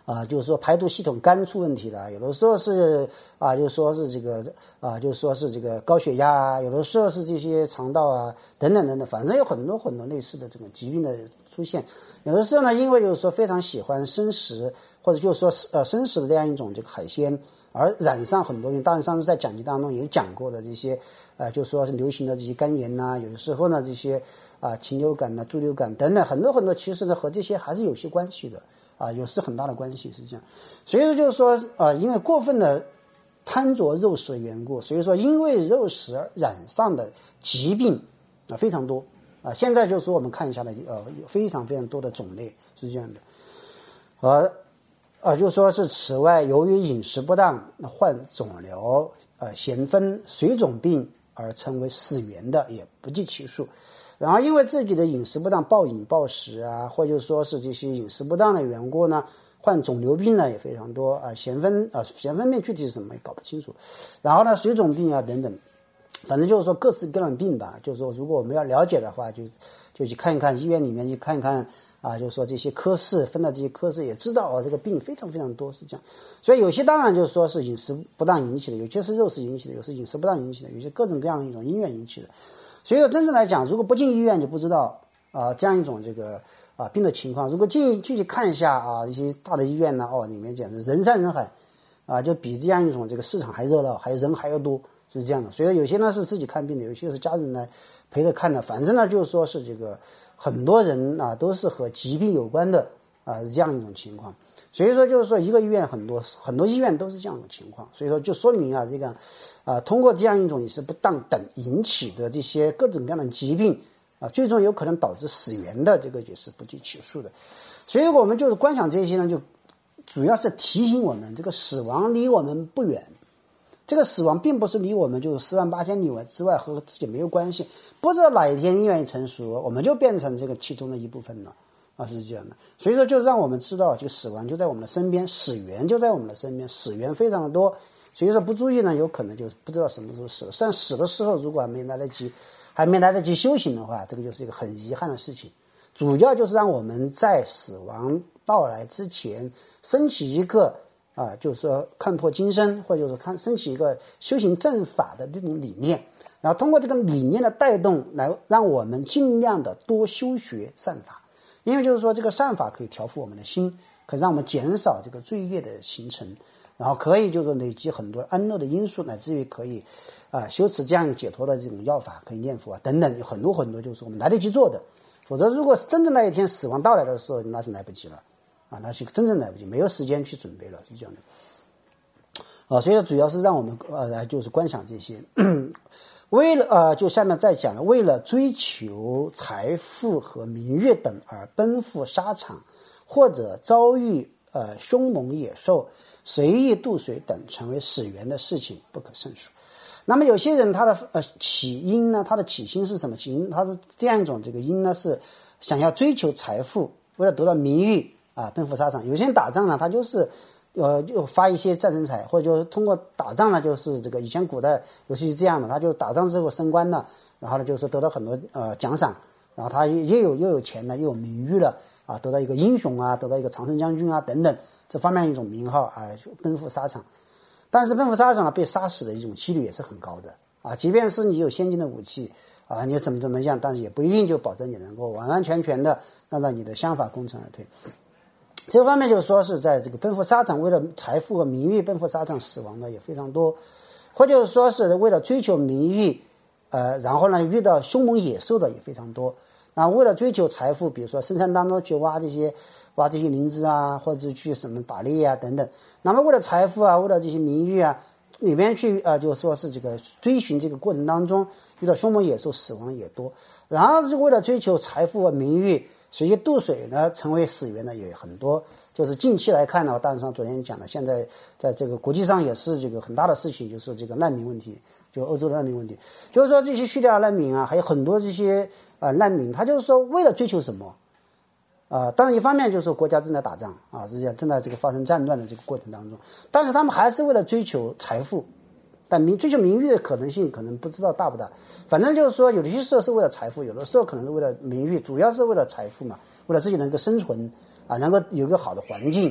就是说排毒系统肝出问题了，有的时候是就是说是这个就是说是这个高血压啊，有的时候是这些肠道啊等等等等，反正有很多很多类似的这个疾病的出现。有的时候呢，因为就是说非常喜欢生食，或者就是说生食的这样一种这个海鲜，而染上很多病。当然上次在讲集当中也讲过的这些就是说是流行的这些肝炎呐，有的时候呢这些禽流感呐、猪流感等等很多很多，其实呢和这些还是有些关系的。有是很大的关系是这样，所以说就是说因为过分的贪着肉食的缘故，所以说因为肉食而染上的疾病非常多现在就是说我们看一下呢有非常非常多的种类是这样的，就是说是此外，由于饮食不当患肿瘤、咸丰、水肿病而成为死源的也不计其数。然后因为自己的饮食不当，暴饮暴食啊，或者说是这些饮食不当的缘故呢，患肿瘤病呢也非常多咸丰病具体是什么也搞不清楚，然后呢水肿病啊等等，反正就是说各式各样的病吧。就是说如果我们要了解的话，就去看一看医院里面去看一看就是说这些科室分的这些科室也知道这个病非常非常多是这样。所以有些当然就是说是饮食不当引起的，有些是肉食引起的，有些饮食不当引起的，有些各种各样的一种因缘引起的。所以说真正来讲，如果不进医院就不知道这样一种这个病的情况。如果进去看一下一些大的医院呢，里面简直人山人海就比这样一种这个市场还热闹，还人还要多，就是这样的。所以有些呢是自己看病的，有些是家人来陪着看的，反正呢就是说是这个很多人都是和疾病有关的这样一种情况。所以说就是说一个医院很多医院都是这样的情况，所以说就说明这个通过这样一种饮食不当等引起的这些各种各样的疾病最终有可能导致死源的，这个也是不计其数的。所以我们就是观想这些呢，就主要是提醒我们这个死亡离我们不远，这个死亡并不是离我们就是48000里之外，和自己没有关系，不知道哪一天因缘一成熟我们就变成这个其中的一部分了是这样的。所以说就让我们知道，就死亡就在我们的身边，死源就在我们的身边，死源非常的多。所以说不注意呢，有可能就不知道什么时候死了。虽然死的时候如果还没来得及修行的话，这个就是一个很遗憾的事情。主要就是让我们在死亡到来之前升起一个就是说看破今生，或者说升起一个修行正法的这种理念，然后通过这个理念的带动来让我们尽量的多修学善法。因为就是说这个善法可以调伏我们的心，可以让我们减少这个罪业的形成，然后可以就是说累积很多安乐的因素，乃至于可以修持这样一个解脱的这种药法，可以念佛等等，有很多很多就是我们来得及做的。否则如果真正那一天死亡到来的时候，那是来不及了那是真正来不及，没有时间去准备了，是这样的所以主要是让我们来就是观想这些为了就下面再讲了，为了追求财富和名誉等而奔赴沙场，或者遭遇凶猛野兽随意渡水等成为死源的事情不可胜数。那么有些人他的起因呢，他的起心是什么？起因他是这样一种这个因呢，是想要追求财富，为了得到名誉奔赴沙场。有些人打仗呢，他就是就发一些战争财，或者就通过打仗呢，就是这个以前古代尤其是这样嘛，他就打仗之后升官了，然后呢就是说得到很多奖赏，然后他又有钱了，又有名誉了得到一个英雄得到一个常胜将军等等这方面一种名号奔赴沙场。但是奔赴沙场被杀死的一种几率也是很高的即便是你有先进的武器你怎么样，但是也不一定就保证你能够完完全全的让到你的相法功成而退。这个方面就是说是在这个奔赴沙场为了财富和名誉奔赴沙场死亡的也非常多，或者说是为了追求名誉然后呢遇到凶猛野兽的也非常多。那为了追求财富，比如说深山当中去挖这些灵芝或者去什么打猎等等，那么为了财富为了这些名誉里边去就是说是这个追寻这个过程当中遇到凶猛野兽死亡也多。然后是为了追求财富和名誉随意渡水呢成为死源的也很多。就是近期来看呢，当然上昨天讲的，现在在这个国际上也是这个很大的事情，就是这个难民问题，就欧洲的难民问题。就是说这些叙利亚难民还有很多这些难民，他就是说为了追求什么当然一方面就是说国家正在打仗正在这个发生战乱的这个过程当中，但是他们还是为了追求财富，但追求名誉的可能性可能不知道大不大。反正就是说有的时候是为了财富，有的时候可能是为了名誉，主要是为了财富嘛，为了自己能够生存能够有一个好的环境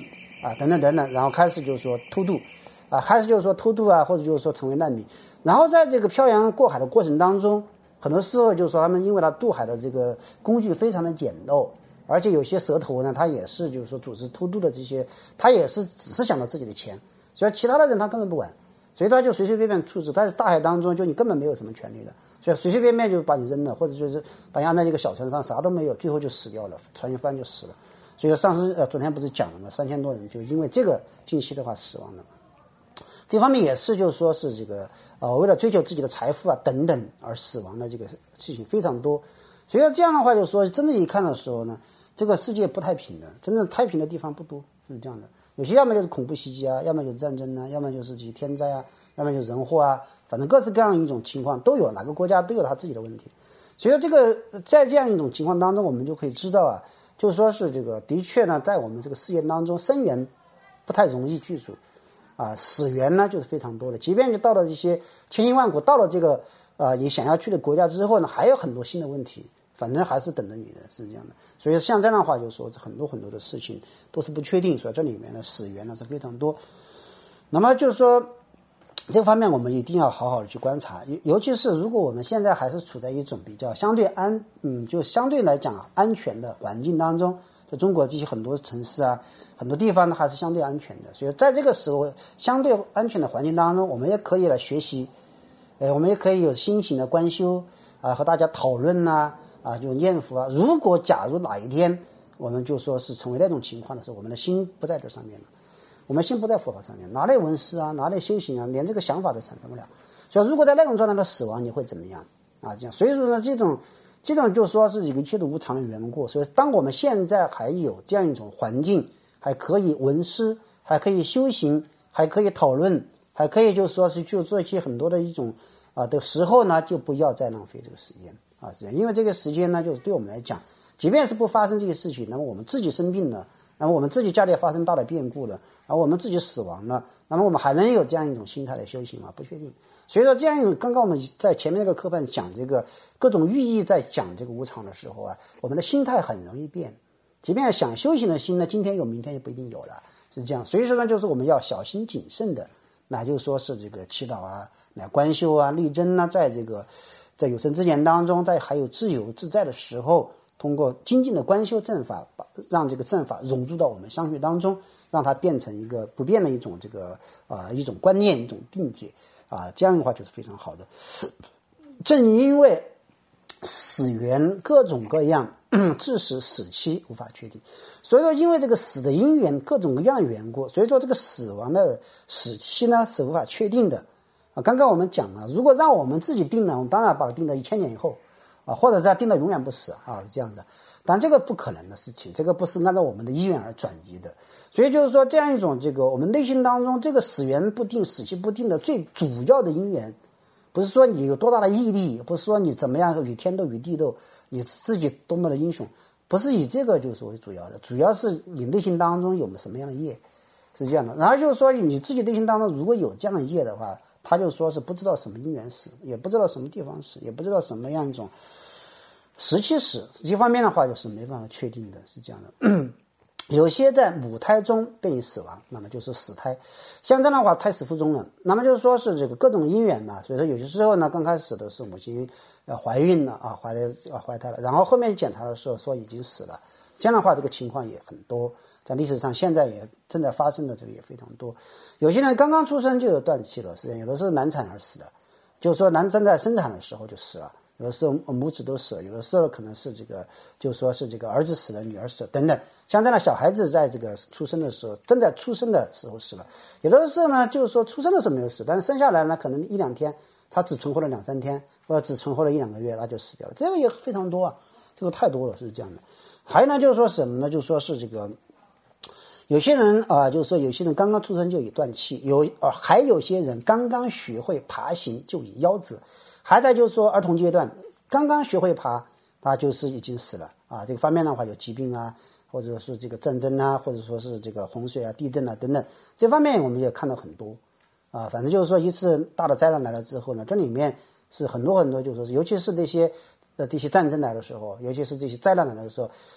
等等等等，然后开始就是说偷渡开始就是说偷渡或者就是说成为难民。然后在这个漂洋过海的过程当中，很多时候就是说他们因为他渡海的这个工具非常的简陋，而且有些蛇头呢，他也是就是说组织偷渡的这些，他也是只是想到自己的钱，所以其他的人他根本不管，所以他就随随便便处置。在大海当中，就你根本没有什么权利的，所以随随便便就把你扔了，或者就是把你按在一个小船上，啥都没有，最后就死掉了，船一翻就死了。所以上次昨天不是讲了吗？3000多人就因为这个近期的话死亡了。这方面也是就是说是这个为了追求自己的财富等等而死亡的这个事情非常多。所以这样的话就是说真正一看的时候呢，这个世界不太平的，真正太平的地方不多，是这样的。有些要么就是恐怖袭击要么就是战争要么就是这些天灾要么就是人祸反正各式各样一种情况都有，哪个国家都有他自己的问题。所以这个在这样一种情况当中，我们就可以知道就是说是这个的确呢，在我们这个事业当中，生源不太容易具足死源呢就是非常多的。即便就到了一些千辛万苦，到了这个你想要去的国家之后呢，还有很多新的问题，反正还是等着你的，是这样的。所以像这样的话，就是说很多很多的事情都是不确定，所以这里面的死源呢是非常多。那么就是说这方面我们一定要好好的去观察，尤其是如果我们现在还是处在一种比较相对就相对来讲安全的环境当中，就中国这些很多城市很多地方呢还是相对安全的。所以在这个时候相对安全的环境当中，我们也可以来学习，我们也可以有新型的观修和大家讨论就念佛如果假如哪一天我们就说是成为那种情况的时候，我们的心不在这上面了，我们心不在佛法上面，哪里闻思哪里修行连这个想法都产生不了。所以如果在那种状态的死亡，你会怎么样这样。所以说呢，这种就说是一切的无常的缘故。所以当我们现在还有这样一种环境，还可以闻思，还可以修行，还可以讨论，还可以就说是就做一些很多的一种的时候呢，就不要再浪费这个时间是这样。因为这个时间呢，就是对我们来讲，即便是不发生这些事情，那么我们自己生病了，那么我们自己家里发生大的变故了，然后我们自己死亡了，那么我们还能有这样一种心态来修行吗？不确定。所以说这样一种，刚刚我们在前面那个课本讲这个各种寓意，在讲这个无常的时候我们的心态很容易变，即便想修行的心呢，今天有明天也不一定有了，是这样。所以说呢，就是我们要小心谨慎的，那就说是这个祈祷来观修力争在这个在有生之年当中，在还有自由自在的时候，通过精进的观修正法，让这个正法融入到我们相续当中，让它变成一个不变的一种这个一种观念，一种定解这样的话就是非常好的。正因为死缘各种各样，致使死期无法确定，所以说因为这个死的因缘各种各样的缘故，所以说这个死亡的死期呢是无法确定的刚刚我们讲了，如果让我们自己定呢，我们当然把它定到1000年以后或者是定到永远不死是这样的。但这个不可能的事情，这个不是按照我们的意愿而转移的。所以就是说这样一种这个我们内心当中这个死缘不定死期不定的最主要的因缘，不是说你有多大的毅力，不是说你怎么样与天斗与地斗，你自己多么的英雄，不是以这个就是为主要的，主要是你内心当中有什么样的业，是这样的。然后就是说你自己内心当中如果有这样的业的话，他就说是不知道什么因缘死，也不知道什么地方死，也不知道什么样一种时期死，这方面的话就是没办法确定的，是这样的。有些在母胎中便已死亡，那么就是死胎，像这样的话胎死腹中了，那么就是说是这个各种因缘嘛。所以说有些时候呢，刚开始的是母亲怀孕了怀胎了，然后后面检查的时候说已经死了，这样的话这个情况也很多，在历史上现在也正在发生的这个也非常多。有些人刚刚出生就有断气了，实际上有的是难产而死的，就是说正在生产的时候就死了，有的时候母子都死了，有的时候可能是这个就是说是这个儿子死了女儿死了等等。像这样的小孩子在这个出生的时候，正在出生的时候死了，有的时候呢就是说出生的时候没有死，但是生下来呢可能1-2天他只存活了2-3天，或者只存活了1-2个月他就死掉了，这个也非常多这个太多了，是这样的。还有呢就是说什么呢，就是说是这个有些人就是说有些人刚刚出生就已断气，还有些人刚刚学会爬行就已夭折，还在就是说儿童阶段刚刚学会爬，他就是已经死了这个方面的话有疾病或者是这个战争或者说是这个洪水地震等等，这方面我们也看到很多反正就是说一次大的灾难来了之后呢，这里面是很多很多，就是说尤其是这些战争来的时候，尤其是这些灾难来的时候，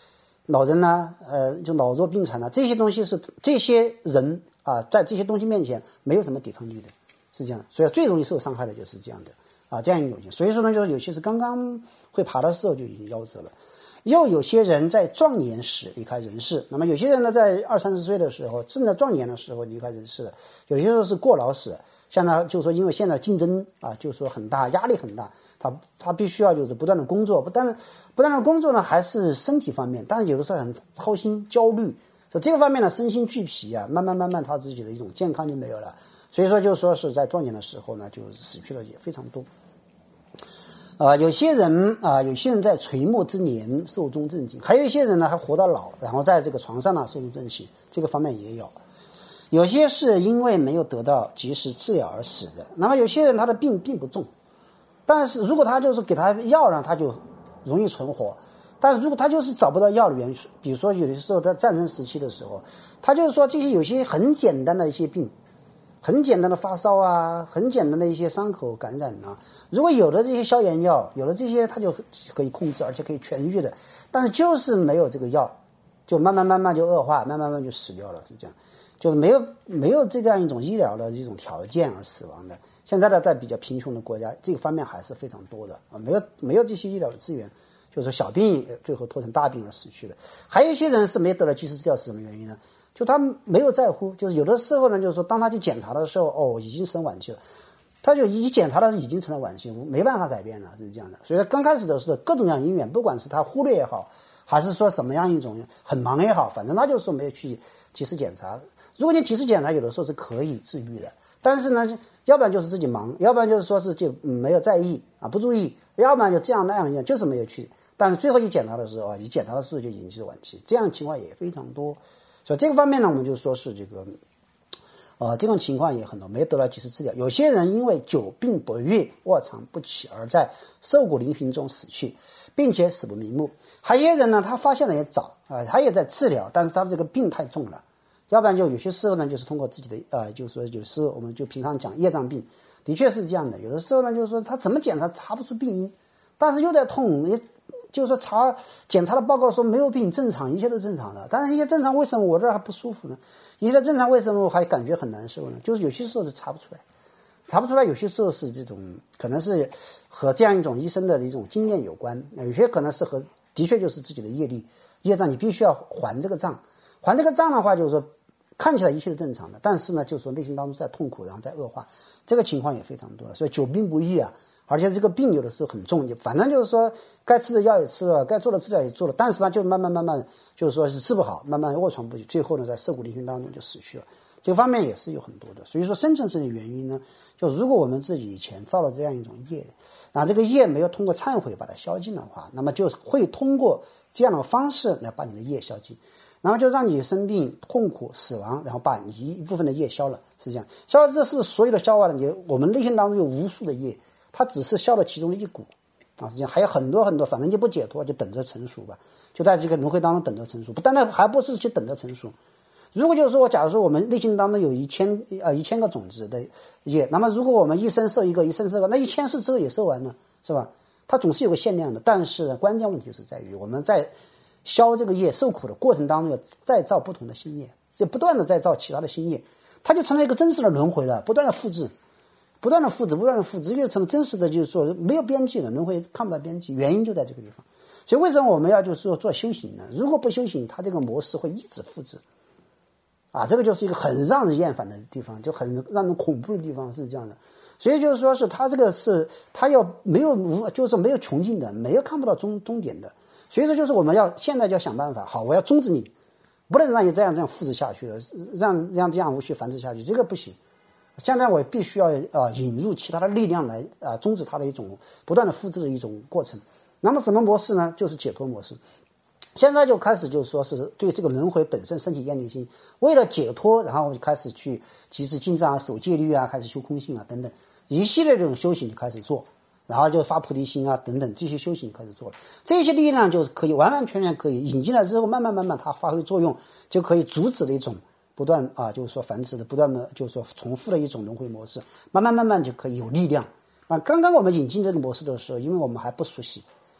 老人呢，就老弱病残这些东西是这些人在这些东西面前没有什么抵抗力的，是这样。所以最容易受伤害的就是这样的这样一种有些。所以说呢，就是有些是刚刚会爬的时候就已经夭折了。又有些人在壮年时离开人世，那么有些人呢在20-30岁的时候，正在壮年的时候离开人世的，有些时候是过劳死。像他就是说，因为现在竞争就是说很大，压力很大，他必须要就是不断的工作，不断的工作呢，还是身体方面，但是有的时候很操心、焦虑，所以这个方面呢，身心俱疲慢慢他自己的一种健康就没有了。所以说，就是说是在壮年的时候呢，就死去了也非常多。有些人在垂暮之年寿终正寝，还有一些人呢还活到老，然后在这个床上呢寿终正寝，这个方面也有。有些是因为没有得到及时治疗而死的，那么有些人他的病并不重，但是如果他就是给他药呢，他就容易存活。但是如果他就是找不到药的原因，比如说有的时候在战争时期的时候，他就是说这些有些很简单的一些病，很简单的发烧很简单的一些伤口感染如果有了这些消炎药，有了这些他就可以控制，而且可以痊愈的，但是就是没有这个药，就慢慢就恶化，慢慢就死掉了，是这样。就是没有这样一种医疗的这种条件而死亡的。现在呢，在比较贫穷的国家，这个方面还是非常多的没有这些医疗的资源，就是说小病最后拖成大病而死去的。还有一些人是没得了及时治疗，是什么原因呢？就他没有在乎，就是有的时候呢，就是说当他去检查的时候，已经生晚期了，他就一检查的已经成了晚期，没办法改变了，是这样的。所以刚开始的时候，各种各样因缘，不管是他忽略也好，还是说什么样一种很忙也好，反正他就说没有去及时检查。如果你及时检查，有的时候是可以治愈的，但是呢，要不然就是自己忙，要不然就是说是就没有在意不注意，要不然就这样那样就是没有去。但是最后一检查的时候你检查的时候就已经是晚期，这样的情况也非常多。所以这个方面呢，我们就说是这个这种情况也很多，没得到及时治疗。有些人因为久病不愈、卧床不起，而在瘦骨嶙峋中死去，并且死不瞑目。还有些人呢，他发现的也早他也在治疗，但是他的这个病太重了。要不然就有些时候呢，就是通过自己的就是说有时候我们就平常讲业障病，的确是这样的。有的时候呢，就是说他怎么检查查不出病因，但是又在痛，也就是说检查的报告说没有病，正常，一切都正常的。但是一些正常，为什么我这儿还不舒服呢？一切正常，为什么我还感觉很难受呢？就是有些时候是查不出来，有些时候是这种可能是和这样一种医生的一种经验有关，有些可能是和的确就是自己的业障，你必须要还这个账。还这个账的话，就是说看起来一切是正常的，但是呢，就是说内心当中在痛苦，然后在恶化，这个情况也非常多了。所以久病不愈而且这个病有的时候很重，反正就是说该吃的药也吃了，该做的治疗也做了，但是呢，就慢慢就是说是治不好，慢慢卧床不起，最后呢，在瘦骨嶙峋当中就死去了。这个方面也是有很多的。所以说深层次的原因呢，就如果我们自己以前造了这样一种业，那这个业没有通过忏悔把它消尽的话，那么就会通过这样的方式来把你的业消尽。然后就让你生病、痛苦、死亡，然后把你一部分的业消了，是这样。消了这是所有的消完了，我们内心当中有无数的业，它只是消了其中的一股是这样。还有很多，反正就不解脱，就等着成熟吧，就在这个轮回当中等着成熟。不但还不是去等着成熟。如果就是说，假如说我们内心当中有1000个种子的业，那么如果我们一生受一个，一生受一个，那1000世之后也受完了，是吧？它总是有个限量的。但是关键问题就是在于我们在消这个业受苦的过程当中，要再造不同的新业，就不断的再造其他的新业，它就成了一个真实的轮回了，不断的复制，就成了真实的，就是说没有边际的轮回，看不到边际。原因就在这个地方。所以为什么我们要就是说做修行呢？如果不修行，它这个模式会一直复制这个就是一个很让人厌烦的地方，就很让人恐怖的地方，是这样的。所以就是说是它这个是它要没有，就是没有穷尽的，没有看不到终点的。所以说就是我们现在就要想办法，好，我要终止你，不能让你这样复制下去了，让这样无序繁殖下去，这个不行。现在我必须要引入其他的力量来终止它的一种不断的复制的一种过程。那么什么模式呢？就是解脱模式。现在就开始就是说是对这个轮回本身升起厌离心，为了解脱，然后我就开始去极致精进守戒律开始修空性等等，一系列这种修行就开始做。然后就发菩提心等等，这些修行开始做了，这些力量就是可以完全可以引进来之后，慢慢它发挥作用，就可以阻止的一种不断就是说繁殖的不断的就是说重复的一种轮回模式，慢慢就可以有力量。那刚刚我们引进这个模式的时候，因为我们还不熟悉，所以说就是没有办法，就是说很快的就把它消掉。但是呢，就是说慢慢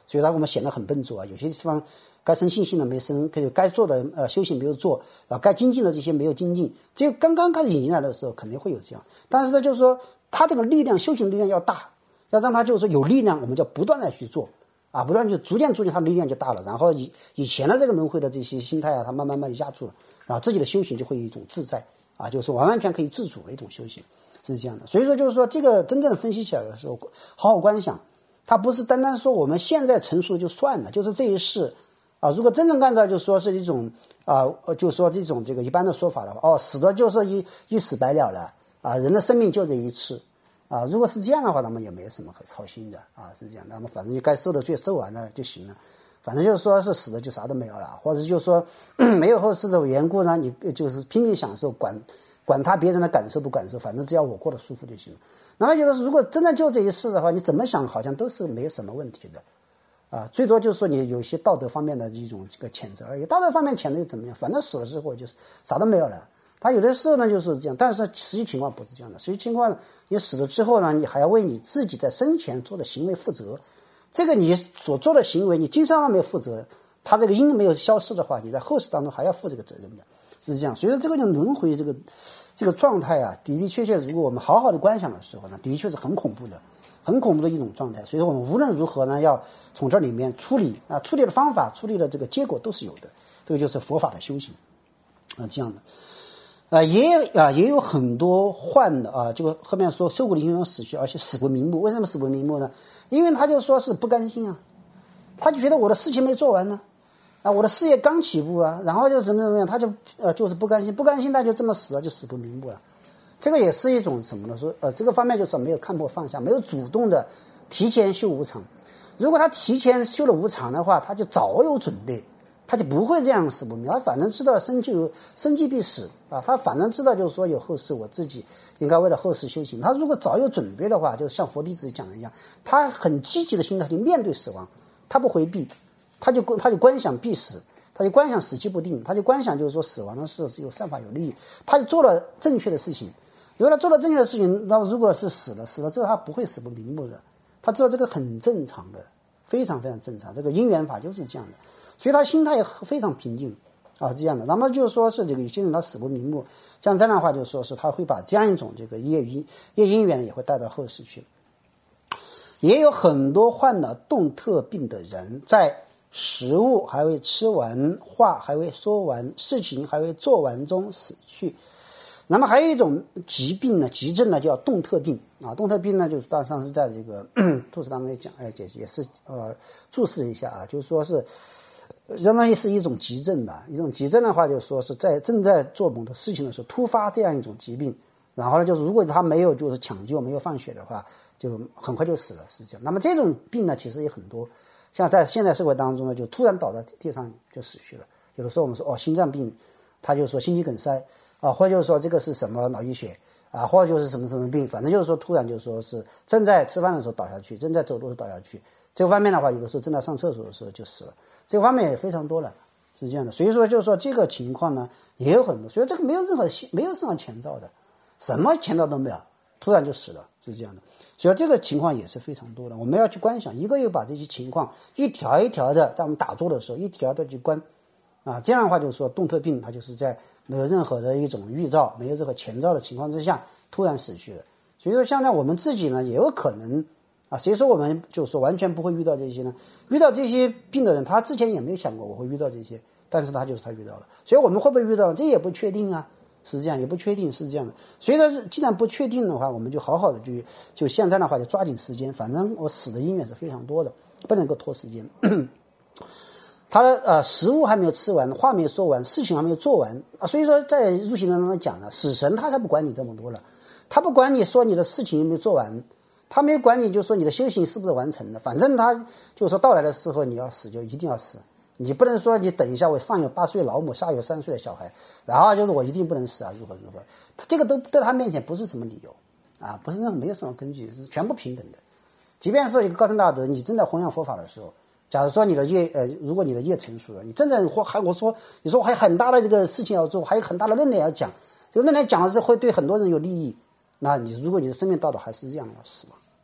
所以让我们显得很笨拙啊。有些地方该生信心的没生，该做的修行没有做啊，该精进的这些没有精进，只有刚刚开始引进来的时候肯定会有这样。但是呢，就是说他这个力量，修行的力量要大，要让他就是说有力量，我们就不断的去做啊，不断就逐渐他的力量就大了。然后以前的这个轮回的这些心态啊，他慢慢压住了，然后自己的修行就会有一种自在啊，就是完全可以自主的一种修行。是这样的，所以说就是说这个真正分析起来的时候，好好观想，它不是单单说我们现在成熟就算了，就是这一世啊，如果真正按照就说是一种就说这种这个一般的说法的话，死的就说一死百了了啊，人的生命就这一次啊，如果是这样的话，那么也没什么可操心的啊，是这样，那么反正你该受的罪受完了就行了，反正就是说是死的就啥都没有了，或者就是说没有后世的缘故呢，你就是拼命享受，管他别人的感受不感受，反正只要我过得舒服就行了。那么就是如果真的就这一世的话，你怎么想好像都是没什么问题的啊，最多就是说你有一些道德方面的一种这个谴责而已，道德方面谴责又怎么样，反正死了之后就是啥都没有了。他有的时候呢就是这样，但是实际情况不是这样的，实际情况你死了之后呢，你还要为你自己在生前做的行为负责，这个你所做的行为你精神上没有负责，他这个因没有消失的话，你在后世当中还要负这个责任的，是这样。所以说这个轮回这个状态啊，的确如果我们好好的观想的时候呢，的确是很恐怖的一种状态。所以说我们无论如何呢，要从这里面处理啊，处理的方法，处理的这个结果都是有的，这个就是佛法的修行啊，这样的。也有很多患的啊，这个后面说受过的因缘死去，而且死不瞑目。为什么死不瞑目呢？因为他就说是不甘心啊，他就觉得我的事情没做完呢，啊，我的事业刚起步啊，然后就怎么样，他就就是不甘心，他就这么死了，就死不瞑目了。这个也是一种什么呢？说这个方面就是没有看破放下，没有主动的提前修无常。如果他提前修了无常的话，他就早有准备。他就不会这样死不瞑目，他反正知道生既必死啊，他反正知道就是说有后世，我自己应该为了后世修行。他如果早有准备的话，就像佛弟子讲的一样，他很积极的心态去面对死亡，他不回避，他就观想必死，他就观想死期不定，他就观想就是说死亡的事是有善法有利益，他就做了正确的事情。如果他做了正确的事情，那如果是死了之后他不会死不瞑目的，他知道这个很正常的，非常非常正常，这个因缘法就是这样的。所以他心态也非常平静啊，这样的。那么就是说是这个有些人他死不瞑目，像这样的话就说是他会把这样一种这个业因缘也会带到后世去。也有很多患了动特病的人，在食物还未吃完，话还未说完，事情还未做完中死去。那么还有一种疾病呢，急症呢叫动特病啊。动特病呢，就是当上是在这个注释当中也讲，也是注释了一下啊，就是说是相当于是一种急症吧。一种急症的话，就是说是正在做某的事情的时候突发这样一种疾病，然后呢，就是如果他没有就是抢救，没有放血的话，就很快就死了，是这样。那么这种病呢，其实也很多，像在现代社会当中呢，就突然倒在地上就死去了。有的时候我们说心脏病，他就说心肌梗塞啊，或者就是说这个是什么脑溢血啊，或者就是什么病，反正就是说突然就说是正在吃饭的时候倒下去，正在走路的时候倒下去。这个方面的话，有的时候正在上厕所的时候就死了，这个方面也非常多了，是这样的。所以说就是说这个情况呢也有很多，所以这个没有任何前兆的，什么前兆都没有，突然就死了，是这样的。所以这个情况也是非常多的，我们要去观想，一个把这些情况一条一条的在我们打坐的时候一条的去观啊，这样的话就是说动特病它就是在没有任何的一种预兆，没有任何前兆的情况之下突然死去了。所以说现在我们自己呢也有可能啊，谁说我们就是说完全不会遇到这些呢？遇到这些病的人，他之前也没有想过我会遇到这些，但是他遇到了。所以我们会不会遇到，这也不确定啊，是这样，也不确定，是这样的。所以说既然不确定的话，我们就好好的就现在的话就抓紧时间，反正我死的因缘是非常多的，不能够拖时间。他的食物还没有吃完，话没有说完，事情还没有做完啊，所以说在入行当中讲了，死神他才不管你这么多了，他不管你说你的事情有没有做完，他没有管你就说你的修行是不是完成的，反正他就说到来的时候你要死就一定要死，你不能说你等一下我上有8岁老母下有3岁的小孩，然后就是我一定不能死啊，如何，这个都在他面前不是什么理由啊，不是那没有什么根据，是全部平等的。即便是一个高僧大德，你正在弘扬佛法的时候，假如说你的业如果你的业成熟了，你正在你说我还有很大的这个事情要做，还有很大的论点要讲，这个论点讲的是会对很多人有利益，那如果你的生命到了还是这样要死亡，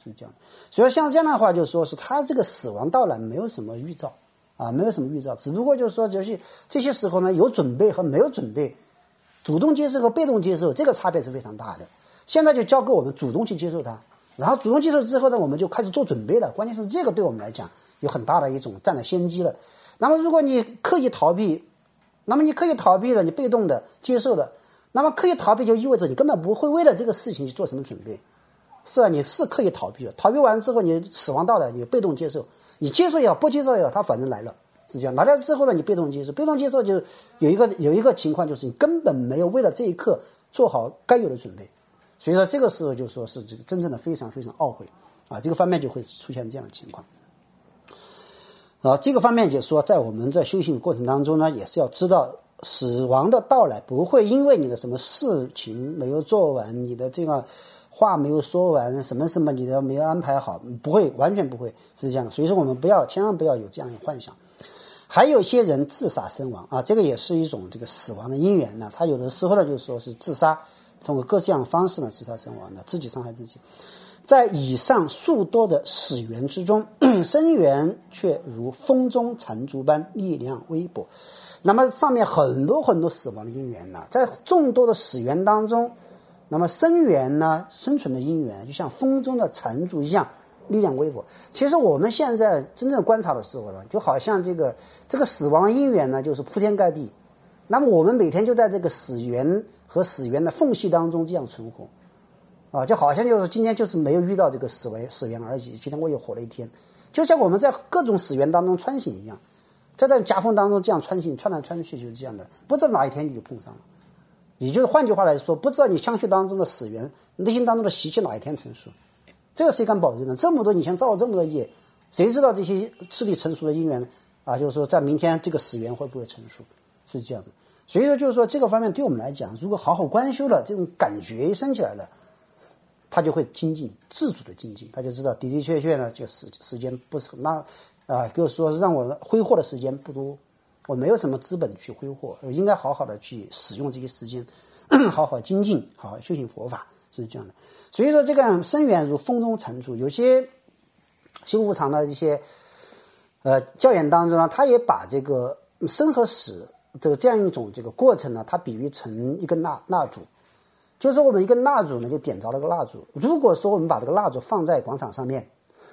是这样的。所以像这样的话，就说是他这个死亡到来没有什么预兆啊，没有什么预兆，只不过就是说这些时候呢，有准备和没有准备，主动接受和被动接受，这个差别是非常大的。现在就交给我们主动去接受它，然后主动接受之后呢，我们就开始做准备了。关键是这个对我们来讲有很大的一种占了先机了。那么如果你刻意逃避，那么你刻意逃避了，你被动的接受了，那么刻意逃避就意味着你根本不会为了这个事情去做什么准备。是啊，你是刻意逃避了，逃避完之后你死亡到了，你被动接受，你接受也好不接受也好，它反正来了，是这样。来了之后呢，你被动接受，被动接受就有一个情况，就是你根本没有为了这一刻做好该有的准备。所以说这个时候就说是这个真正的非常非常懊悔啊，这个方面就会出现这样的情况。这个方面就是说，在我们在修行过程当中呢，也是要知道死亡的到来不会因为你的什么事情没有做完，你的这个话没有说完，什么你的没有安排好，不会，完全不会是这样的。所以说我们千万不要有这样的幻想。还有些人自杀身亡啊，这个也是一种这个死亡的因缘呢。他有的时候呢就说是自杀，通过各式样的方式呢自杀身亡的，自己伤害自己。在以上数多的死缘之中，生缘却如风中残烛般力量微薄。那么上面很多很多死亡的因缘呢，在众多的死缘当中，那么生缘呢，生存的因缘就像风中的残烛一样力量微薄。其实我们现在真正观察的时候呢，就好像这个死亡因缘呢就是铺天盖地，那么我们每天就在这个死缘和死缘的缝隙当中这样存活啊，就好像就是今天就是没有遇到这个死缘而已，今天我又活了一天，就像我们在各种死缘当中穿行一样，在这夹缝当中这样穿行，穿来穿去就是这样的，不知道哪一天你就碰上了。也就是换句话来说，不知道你相续当中的死缘，内心当中的习气哪一天成熟，这个谁敢保证呢？这么多以前造了这么多业，谁知道这些次第成熟的因缘啊？就是说在明天这个死缘会不会成熟，是这样的。所以说就是说这个方面对我们来讲，如果好好观修了，这种感觉一升起来了，他就会精进，自主的精进，他就知道的的确确呢，就时间不是那就是说让我挥霍的时间不多，我没有什么资本去挥霍，我应该好好的去使用这些时间，好好精进，好好修行佛法，是这样的。所以说这个生缘如风中残烛，有些修无常的一些教研当中呢，他也把这个生和死这样一种这个过程呢，它比喻成一根蜡烛。就是说我们一根蜡烛呢，就点着了个蜡烛。如果说我们把这个蜡烛放在广场上面，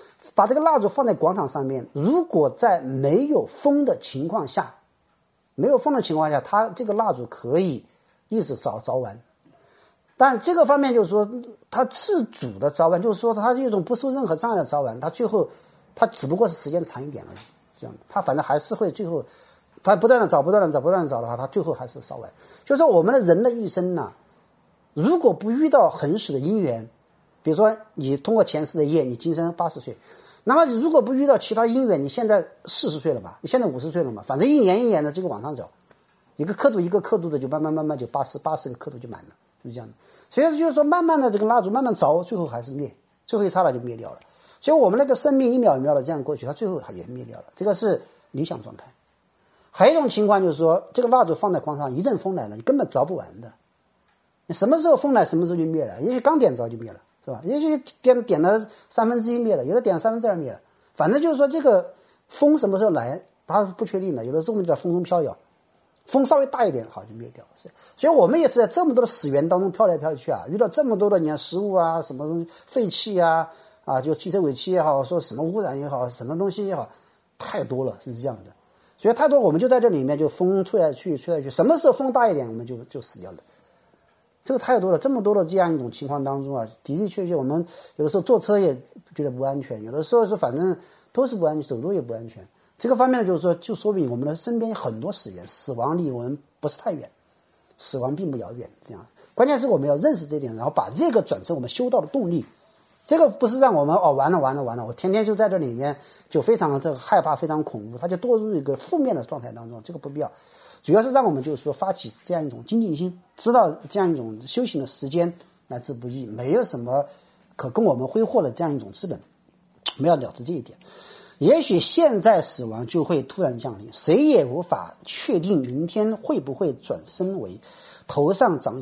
如果在没有风的情况下，它这个蜡烛可以一直着完。但这个方面就是说，它自主的着完，就是说它这种不受任何障碍的着完，它最后它只不过是时间长一点而已，这样的，它反正还是会最后，它不断的找的话，它最后还是烧完。就是说我们的人的一生呢，如果不遇到很死的因缘，比如说你通过前世的业，你今生80岁，那么如果不遇到其他因缘，你现在40岁了吧，你现在50岁了嘛，反正一年一年的这个往上走，一个刻度一个刻度的就慢慢就80个刻度就满了，就是这样的。所以就是说慢慢的这个蜡烛慢慢着，最后还是灭，最后一刹那就灭掉了。所以我们那个生命一秒一秒的这样过去，它最后也灭掉了，这个是理想状态。还有一种情况就是说，这个蜡烛放在广场，一阵风来了，你根本着不完的。你什么时候风来，什么时候就灭了，也许刚点着就灭了，是吧？也许点了1/3灭了，有的点了2/3灭了，反正就是说这个风什么时候来，它是不确定的，有的时候就在风中飘摇，风稍微大一点好就灭掉了。所以我们也是在这么多的死缘当中飘来飘去啊，遇到这么多的你看食物啊，什么东西废气啊，就汽车尾气也好，说什么污染也好，什么东西也好，太多了，是这样的。所以太多，我们就在这里面就风吹来去，什么时候风大一点，我们就死掉了。这个太多了，这么多的这样一种情况当中啊，的的确确我们有的时候坐车也觉得不安全，有的时候是反正都是不安全，走路也不安全。这个方面呢，就是说就说明我们的身边很多死缘，死亡离我们不是太远，死亡并不遥远。这样，关键是我们要认识这一点，然后把这个转成我们修道的动力。这个不是让我们完了，我天天就在这里面就非常的这个害怕，非常恐怖，他就堕入一个负面的状态当中，这个不必要。主要是让我们就是说发起这样一种精进心，知道这样一种修行的时间来之不易，没有什么可供我们挥霍的这样一种资本，我们要了知这一点。也许现在死亡就会突然降临，谁也无法确定明天会不会转身为头上长角的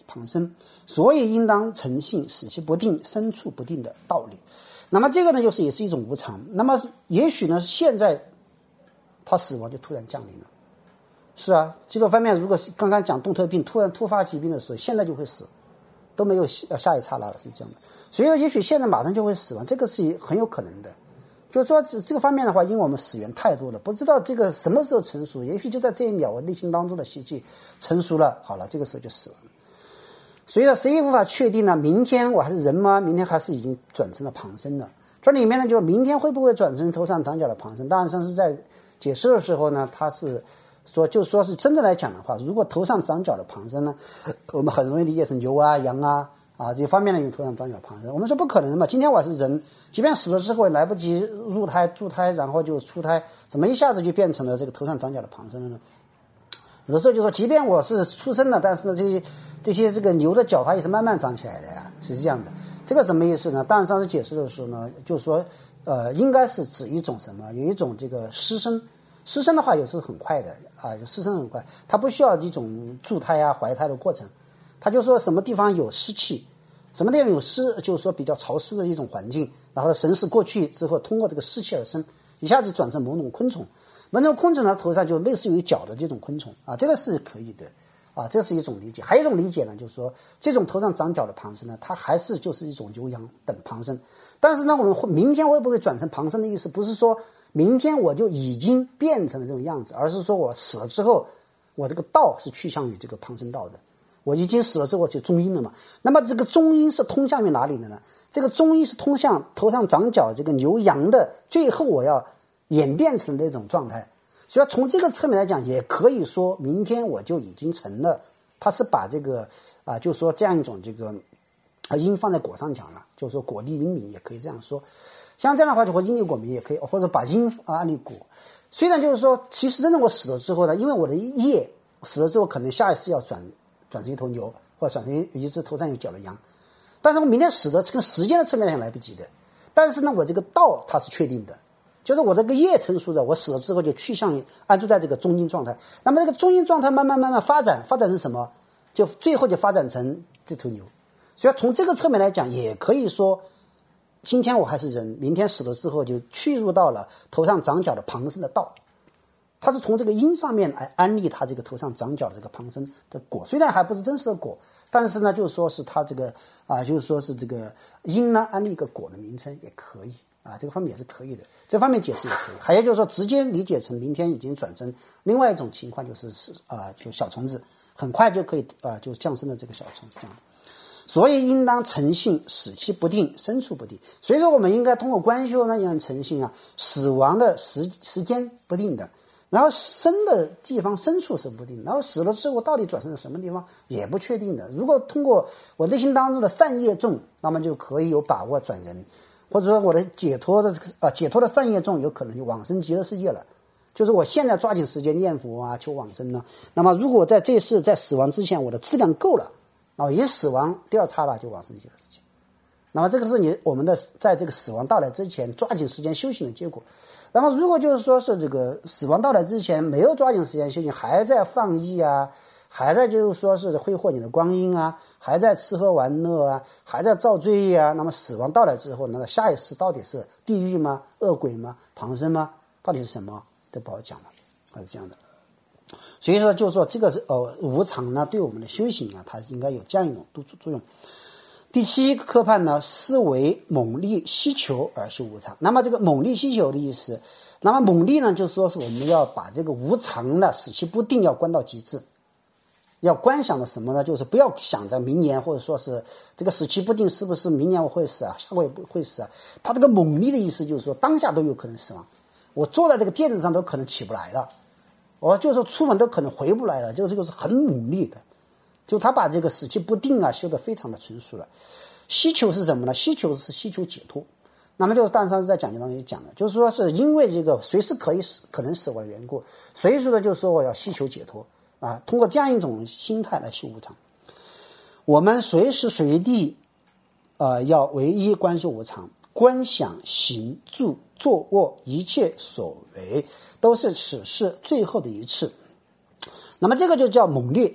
旁生，所以应当诚信，使其不定，身处不定的道理。那么这个呢，也是一种无常。那么也许呢，现在他死亡就突然降临了。是啊，这个方面如果是刚刚讲动特病突发疾病的时候，现在就会死，都没有下一刹那了，是这样的。所以说，也许现在马上就会死亡，这个是很有可能的。就是说这个方面的话，因为我们死缘太多了，不知道这个什么时候成熟，也许就在这一秒，我内心当中的习气成熟了，好了，这个时候就死了。所以说，谁也无法确定呢？明天我还是人吗？明天还是已经转成了旁生了？这里面呢，就明天会不会转成头上长角的旁生？当然，上是在解释的时候呢，他是说，就说是真正来讲的话，如果头上长角的旁生呢，我们很容易理解成牛啊、羊啊。这方面呢，用头上长角的旁生，我们说不可能的嘛。今天我是人，即便死了之后来不及入胎、助胎，然后就出胎，怎么一下子就变成了这个头上长角的旁生了呢？有的时候就说，即便我是出生了，但是呢，这些这个牛的角它也是慢慢长起来的呀，是这样的。这个什么意思呢？当然上次解释的时候呢，就是说，应该是指一种什么？有一种这个湿生，湿生的话有时候很快的啊，有湿生很快，它不需要一种助胎啊、怀胎的过程。他就说什么地方有湿气，什么地方有湿，就是说比较潮湿的一种环境，然后神识过去之后，通过这个湿气而生，一下子转成某种昆虫，某种昆虫呢头上就类似于角的这种昆虫啊，这个是可以的啊，这是一种理解。还有一种理解呢，就是说这种头上长角的旁生呢，它还是就是一种牛羊等旁生，但是呢，我们明天会不会转成旁生的意思，不是说明天我就已经变成了这种样子，而是说我死了之后，我这个道是趋向于这个旁生道的。我已经死了之后就中阴了嘛，那么这个中阴是通向于哪里的呢？这个中阴是通向头上长角这个牛羊的，最后我要演变成那种状态。所以从这个侧面来讲，也可以说明天我就已经成了，他是把这个就说这样一种这个因放在果上讲了，就是说果立因明也可以这样说。像这样的话，就或因立果明也可以，或者把因按立果。虽然就是说，其实真正我死了之后呢，因为我的业死了之后，可能下一世要转成一头牛，或者转成一只头上有角的羊，但是我明天死的跟时间的侧面来讲来不及的。但是呢，我这个道它是确定的，就是我这个业成熟的，我死了之后就趋向于安住在这个中阴状态。那么这个中阴状态慢慢发展成什么？就最后就发展成这头牛。所以从这个侧面来讲，也可以说，今天我还是人，明天死了之后就去入到了头上长角的旁生的道。它是从这个因上面来安立它这个头上长角的这个旁生的果，虽然还不是真实的果，但是呢，就是说是它这个就是说是这个因呢安立一个果的名称也可以啊，这个方面也是可以的，这方面解释也可以。还有就是说，直接理解成明天已经转成另外一种情况，就是就小虫子很快就可以就降生的这个小虫子这样的。所以应当诚信，使其不定，身处不定。所以说，我们应该通过观修呢，让诚信死亡的时间不定的。然后生的地方深处是不定，然后死了之后到底转生到什么地方也不确定的。如果通过我内心当中的善业重，那么就可以有把握转人，或者说我的解脱的善业重，有可能就往生极乐世界了。就是我现在抓紧时间念佛求往生呢。那么如果在这世在死亡之前我的质量够了，那么一死亡第二刹那就往生极乐世界。那么这个是我们的在这个死亡到来之前抓紧时间修行的结果。那么如果就是说是这个死亡到来之前没有抓紧时间修行，还在放逸还在就是说是挥霍你的光阴还在吃喝玩乐还在造罪业那么死亡到来之后，那下一世到底是地狱吗？恶鬼吗？旁生吗？到底是什么都不好讲了，还是这样的。所以说就是说这个无常呢，对我们的修行它应该有这样一种督促作用。第七个科判呢，思为猛力希求而修无常。那么这个猛力希求的意思，那么猛力呢，就说是我们要把这个无常的使其不定要观到极致。要观想的什么呢？就是不要想着明年，或者说是这个使其不定是不是明年我会死下个月不会死他这个猛力的意思就是说当下都有可能死亡，我坐在这个垫子上都可能起不来了，我就是说出门都可能回不来了，这个是很猛力的。就他把这个使其不定修得非常的纯熟了。希求是什么呢？希求是希求解脱。那么就是上次在讲解当中也讲了，就是说是因为这个随时可能死亡的缘故，所以说呢，就是说我要希求解脱通过这样一种心态来修无常。我们随时随地要唯一观修无常，观想行住坐卧一切所为都是此事最后的一次。那么这个就叫猛烈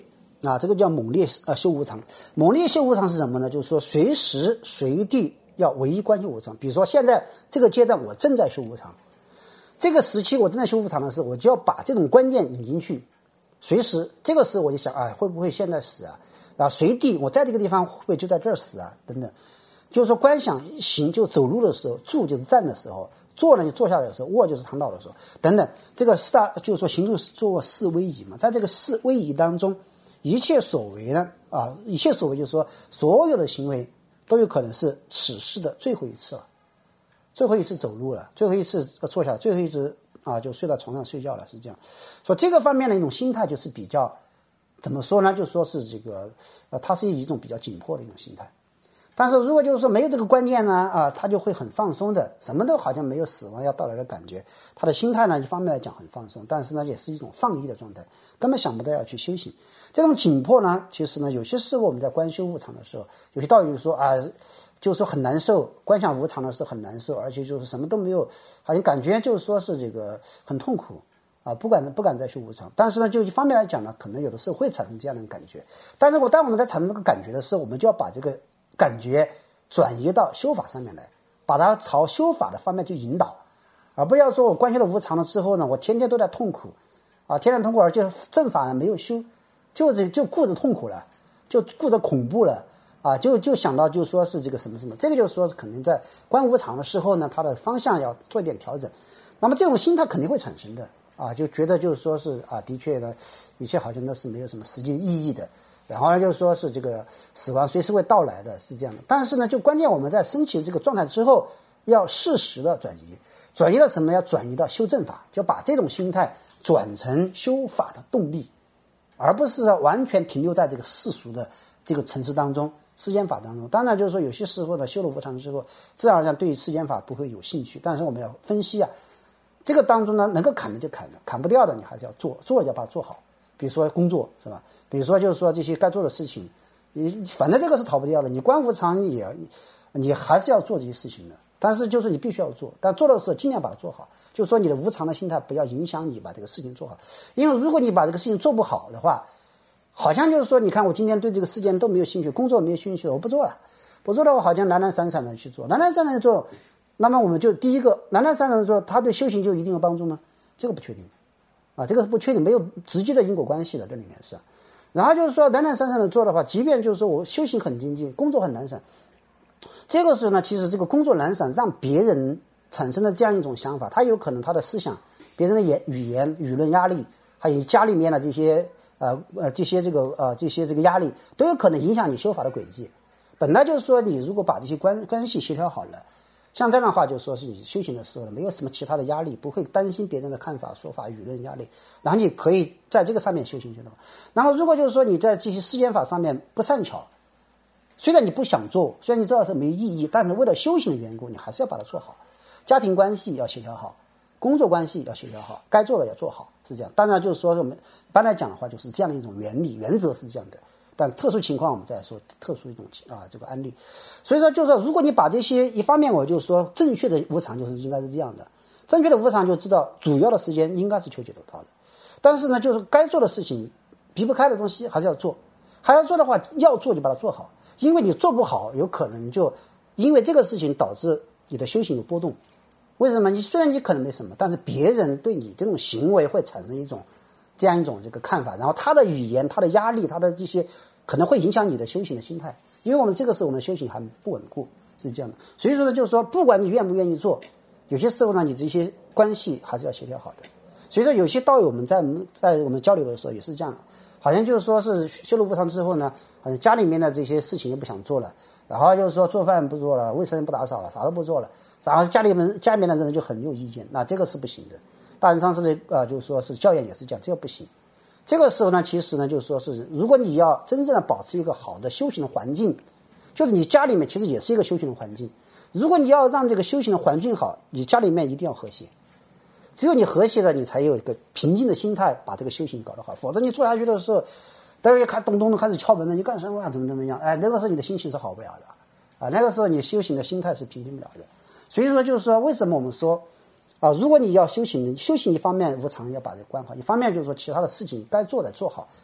啊，这个叫猛烈修无常。猛烈修无常是什么呢？就是说随时随地要唯一观修无常。比如说现在这个阶段我正在修无常，这个时期我正在修无常的时候，我就要把这种观念引进去，随时这个时候我就想，会不会现在死啊？啊，随地我在这个地方会不会就在这儿死啊？等等，就是说观想行就走路的时候，住就是站的时候，坐呢就坐下来的时候，卧就是躺倒的时候，等等。这个四大就是说行住坐四威仪嘛，在这个四威仪当中，一切所为呢一切所为就是说所有的行为都有可能是此世的最后一次了，最后一次走路了，最后一次坐下来，最后一次就睡到床上睡觉了，是这样。所以这个方面的一种心态就是比较怎么说呢？就说是这个它是一种比较紧迫的一种心态。但是如果就是说没有这个观念呢他就会很放松的，什么都好像没有死亡要到来的感觉。他的心态呢一方面来讲很放松，但是呢也是一种放逸的状态，根本想不到要去修行。这种紧迫呢，其实呢有些时候我们在观修无常的时候，有些道理就是说就是说很难受，观想无常的时候很难受，而且就是什么都没有，好像感觉就是说是这个很痛苦不敢再修无常。但是呢就一方面来讲呢，可能有的时候会产生这样的感觉，但是当我们在产生这个感觉的时候，我们就要把这个感觉转移到修法上面来，把它朝修法的方面去引导，而不要说我观修了无常了之后呢，我天天都在痛苦天天痛苦，而且正法呢没有修，就顾着痛苦了，就顾着恐怖了就想到就说是这个什么什么，这个就是说可能在观无常的时候呢，它的方向要做一点调整。那么这种心态肯定会产生的就觉得就是说是的确呢，一切好像都是没有什么实际意义的，然后呢就是说是这个死亡随时会到来的，是这样的。但是呢就关键我们在升起这个状态之后，要适时的转移到什么？要转移到修正法，就把这种心态转成修法的动力，而不是完全停留在这个世俗的这个层次当中，世间法当中。当然就是说有些时候呢修了无常之后，自然而然对于世间法不会有兴趣，但是我们要分析这个当中呢能够砍的就砍了，砍不掉的你还是要做了，要把它做好。比如说工作是吧？比如说就是说这些该做的事情，反正这个是逃不掉的，你观无常你还是要做这些事情的，但是就是你必须要做，但做的时候尽量把它做好，就是说你的无常的心态不要影响你把这个事情做好。因为如果你把这个事情做不好的话，好像就是说你看我今天对这个事件都没有兴趣，工作没有兴趣，我不做了，我好像懒懒散散的去做，懒懒散散的做，那么我们就第一个懒懒散散的做，它对修行就一定有帮助吗？这个不确定这个是不确定，没有直接的因果关系的，这里面是。然后就是说懒懒散散的做的话，即便就是说我修行很精进，工作很懒散，这个时候呢其实这个工作懒散让别人产生了这样一种想法，他有可能他的思想、别人的语言、舆论压力，还有家里面的这些这些压力，都有可能影响你修法的轨迹。本来就是说你如果把这些关系协调好了，像这样的话就说是你修行的时候没有什么其他的压力，不会担心别人的看法说法舆论压力，然后你可以在这个上面修行去了。然后如果就是说你在这些世间法上面不善巧，虽然你不想做，虽然你知道是没意义，但是为了修行的缘故你还是要把它做好。家庭关系要协调好，工作关系要协调好，该做的要做好，是这样。当然就是说我们一般来讲的话就是这样的一种原则是这样的，但特殊情况我们再说特殊一种这个案例。所以说就是说如果你把这些一方面，我就说正确的无常就是应该是这样的，正确的无常就知道主要的时间应该是求解脱道的，但是呢就是该做的事情避不开的东西还是要做，还要做的话要做就把它做好，因为你做不好有可能就因为这个事情导致你的修行有波动。为什么？你虽然你可能没什么，但是别人对你这种行为会产生这样一种这个看法，然后他的语言、他的压力、他的这些可能会影响你的修行的心态，因为我们这个时候我们的修行还不稳固，是这样的。所以说呢，就是说不管你愿不愿意做，有些时候呢你这些关系还是要协调好的。所以说有些道友我们在我们交流的时候也是这样，好像就是说是修了无常之后呢，好像家里面的这些事情也不想做了，然后就是说做饭不做了，卫生不打扫了，啥都不做了，然后家里面的人就很有意见，那这个是不行的。大人上师的就是说是教研也是这样，这个不行。这个时候呢，其实呢就是说是如果你要真正的保持一个好的修行的环境，就是你家里面其实也是一个修行的环境。如果你要让这个修行的环境好，你家里面一定要和谐。只有你和谐了，你才有一个平静的心态把这个修行搞得好，否则你做下去的时候，待会儿看咚咚的开始敲门了，你干什么怎么样？那个时候你的心情是好不了的那个时候你修行的心态是平静不了的。所以说就是说为什么我们说如果你要修行一方面无常要把这个关好，一方面就是说其他的事情该做的做好，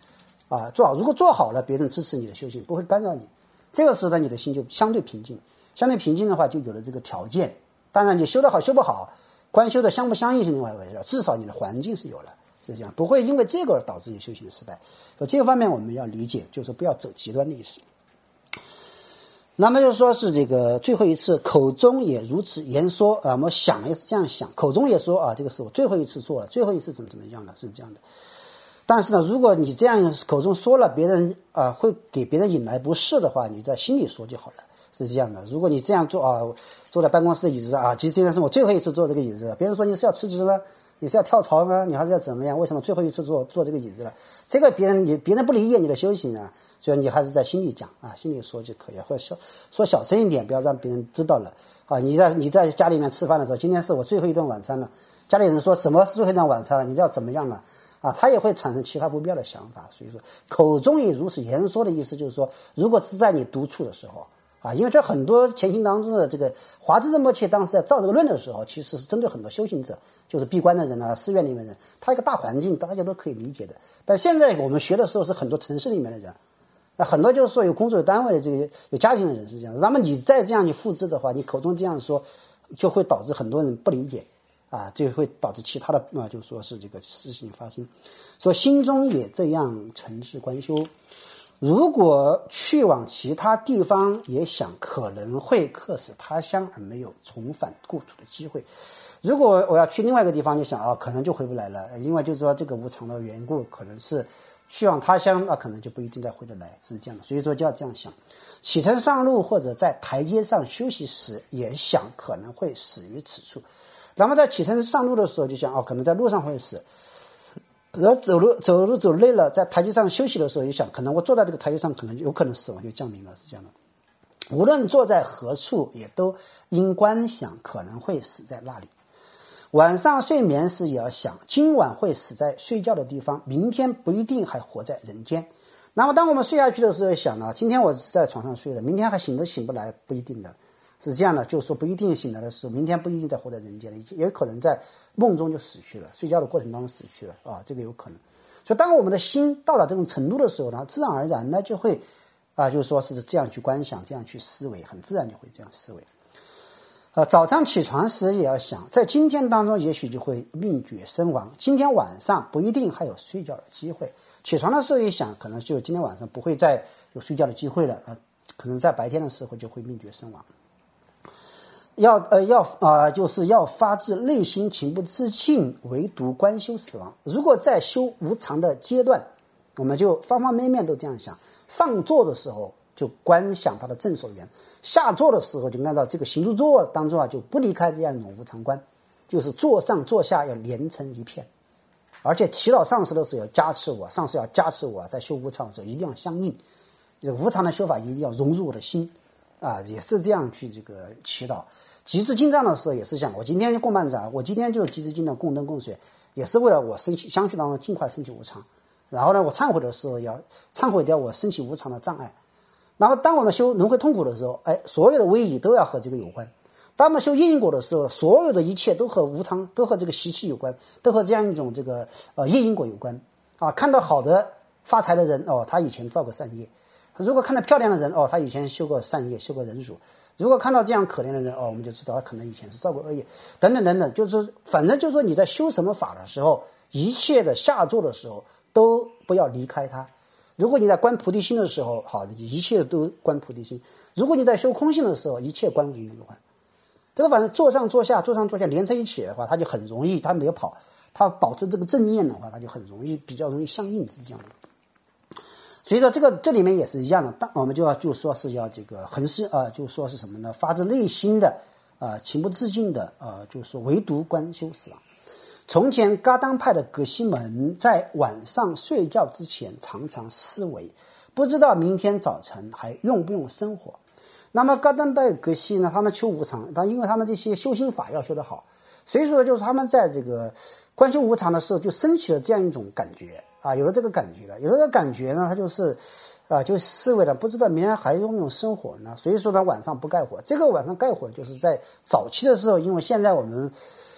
做好。如果做好了，别人支持你的修行，不会干扰你，这个时候呢，你的心就相对平静。相对平静的话，就有了这个条件。当然，你修得好修不好，观修的相不相应是另外一回事，至少你的环境是有了，是这样，不会因为这个而导致你修行失败。这个方面我们要理解，就是不要走极端的意思。那么就说是这个最后一次口中也如此言说我们想也是这样想，口中也说这个是我最后一次做了，最后一次怎么样了，是这样的。但是呢，如果你这样口中说了，别人会给别人引来不适的话，你在心里说就好了，是这样的。如果你这样做坐在办公室的椅子其实今天是我最后一次坐这个椅子，别人说你是要辞职吗？你是要跳槽吗？你还是要怎么样？为什么最后一次坐这个椅子了？这个别人不理解你的修行所以你还是在心里讲心里说就可以了，或者说小声一点，不要让别人知道了你在家里面吃饭的时候，今天是我最后一顿晚餐了，家里人说什么是最后一顿晚餐了？你要怎么样了？他也会产生其他不必要的想法。所以说口中也如此言说的意思就是说，如果是在你独处的时候因为这很多前行当中的这个华智仁波切当时在造这个论的时候，其实是针对很多修行者，就是闭关的人寺院里面的人，他一个大环境大家都可以理解的。但现在我们学的时候是很多城市里面的人很多就是说有工作有单位的这个有家庭的人是这样。那么你再这样去复制的话，你口中这样说就会导致很多人不理解就会导致其他的就说是这个事情发生。说心中也这样诚挚观修，如果去往其他地方也想，可能会客死他乡而没有重返故土的机会。如果我要去另外一个地方，就想可能就回不来了，因为就是说这个无常的缘故，可能是去往他乡可能就不一定再回得来，是这样的。所以说就要这样想，启程上路或者在台阶上休息时也想可能会死于此处。那么在启程上路的时候就想可能在路上会死，而走路累了，在台阶上休息的时候也想，可能我坐在这个台阶上可能有可能死亡就降临了，是这样的。无论坐在何处，也都应观想可能会死在那里。晚上睡眠时也要想，今晚会死在睡觉的地方，明天不一定还活在人间。那么当我们睡下去的时候想今天我是在床上睡了，明天还醒不来，不一定的，是这样的。就是说不一定醒来的时候，明天不一定再活在人间了，也可能在梦中就死去了，睡觉的过程当中死去了这个有可能。所以当我们的心到达这种程度的时候呢，自然而然呢就会就是说是这样去观想，这样去思维，很自然就会这样思维。早上起床时也要想，在今天当中也许就会命绝身亡，今天晚上不一定还有睡觉的机会。起床的时候一想，可能就今天晚上不会再有睡觉的机会了可能在白天的时候就会命绝身亡。就是要发自内心情不自禁，唯独观修死亡。如果在修无常的阶段，我们就方方面面都这样想，上座的时候就观想它的正所缘，下座的时候就按照这个行住坐当中就不离开这样一种无常观，就是坐上坐下要连成一片。而且祈祷上师的时候要加持我，上师要加持我，在修无常的时候一定要相应，无常的修法一定要融入我的心也是这样去这个祈祷。集资进藏的时候也是想，我今天就供曼杂，我今天就集资进藏供灯供水，也是为了我相续当中尽快升起无常。然后呢，我忏悔的时候要忏悔掉我升起无常的障碍。然后当我们修轮回痛苦的时候所有的威仪都要和这个有关。当我们修因果的时候，所有的一切都和无常，都和这个习气有关，都和这样一种这个业因果有关看到好的发财的人他以前造过善业，如果看到漂亮的人他以前修过善业，修过忍辱。如果看到这样可怜的人我们就知道他可能以前是造过恶业，等等等等。就是反正就是说你在修什么法的时候，一切的下座的时候都不要离开它。如果你在观菩提心的时候，好，一切都观菩提心；如果你在修空性的时候，一切观无明观。这个反正坐上坐下连在一起的话，它就很容易，它没有跑，它保持这个正念的话，它就很容易，比较容易相应，是这样的。所以说这里面也是一样的，我们就说是要这个恒誓就说是什么呢？发自内心的情不自禁的就是说唯独观修死亡。从前噶当派的格西们在晚上睡觉之前常常思维，不知道明天早晨还用不用生活。那么噶当派格西呢，他们修无常，因为他们这些修心法要修得好，所以说就是他们在这个观修无常的时候就升起了这样一种感觉有了这个感觉了。有了这个感觉呢，他就是就思维了，不知道明天还用不用生火呢，所以说呢晚上不盖火。这个晚上盖火就是在早期的时候，因为现在我们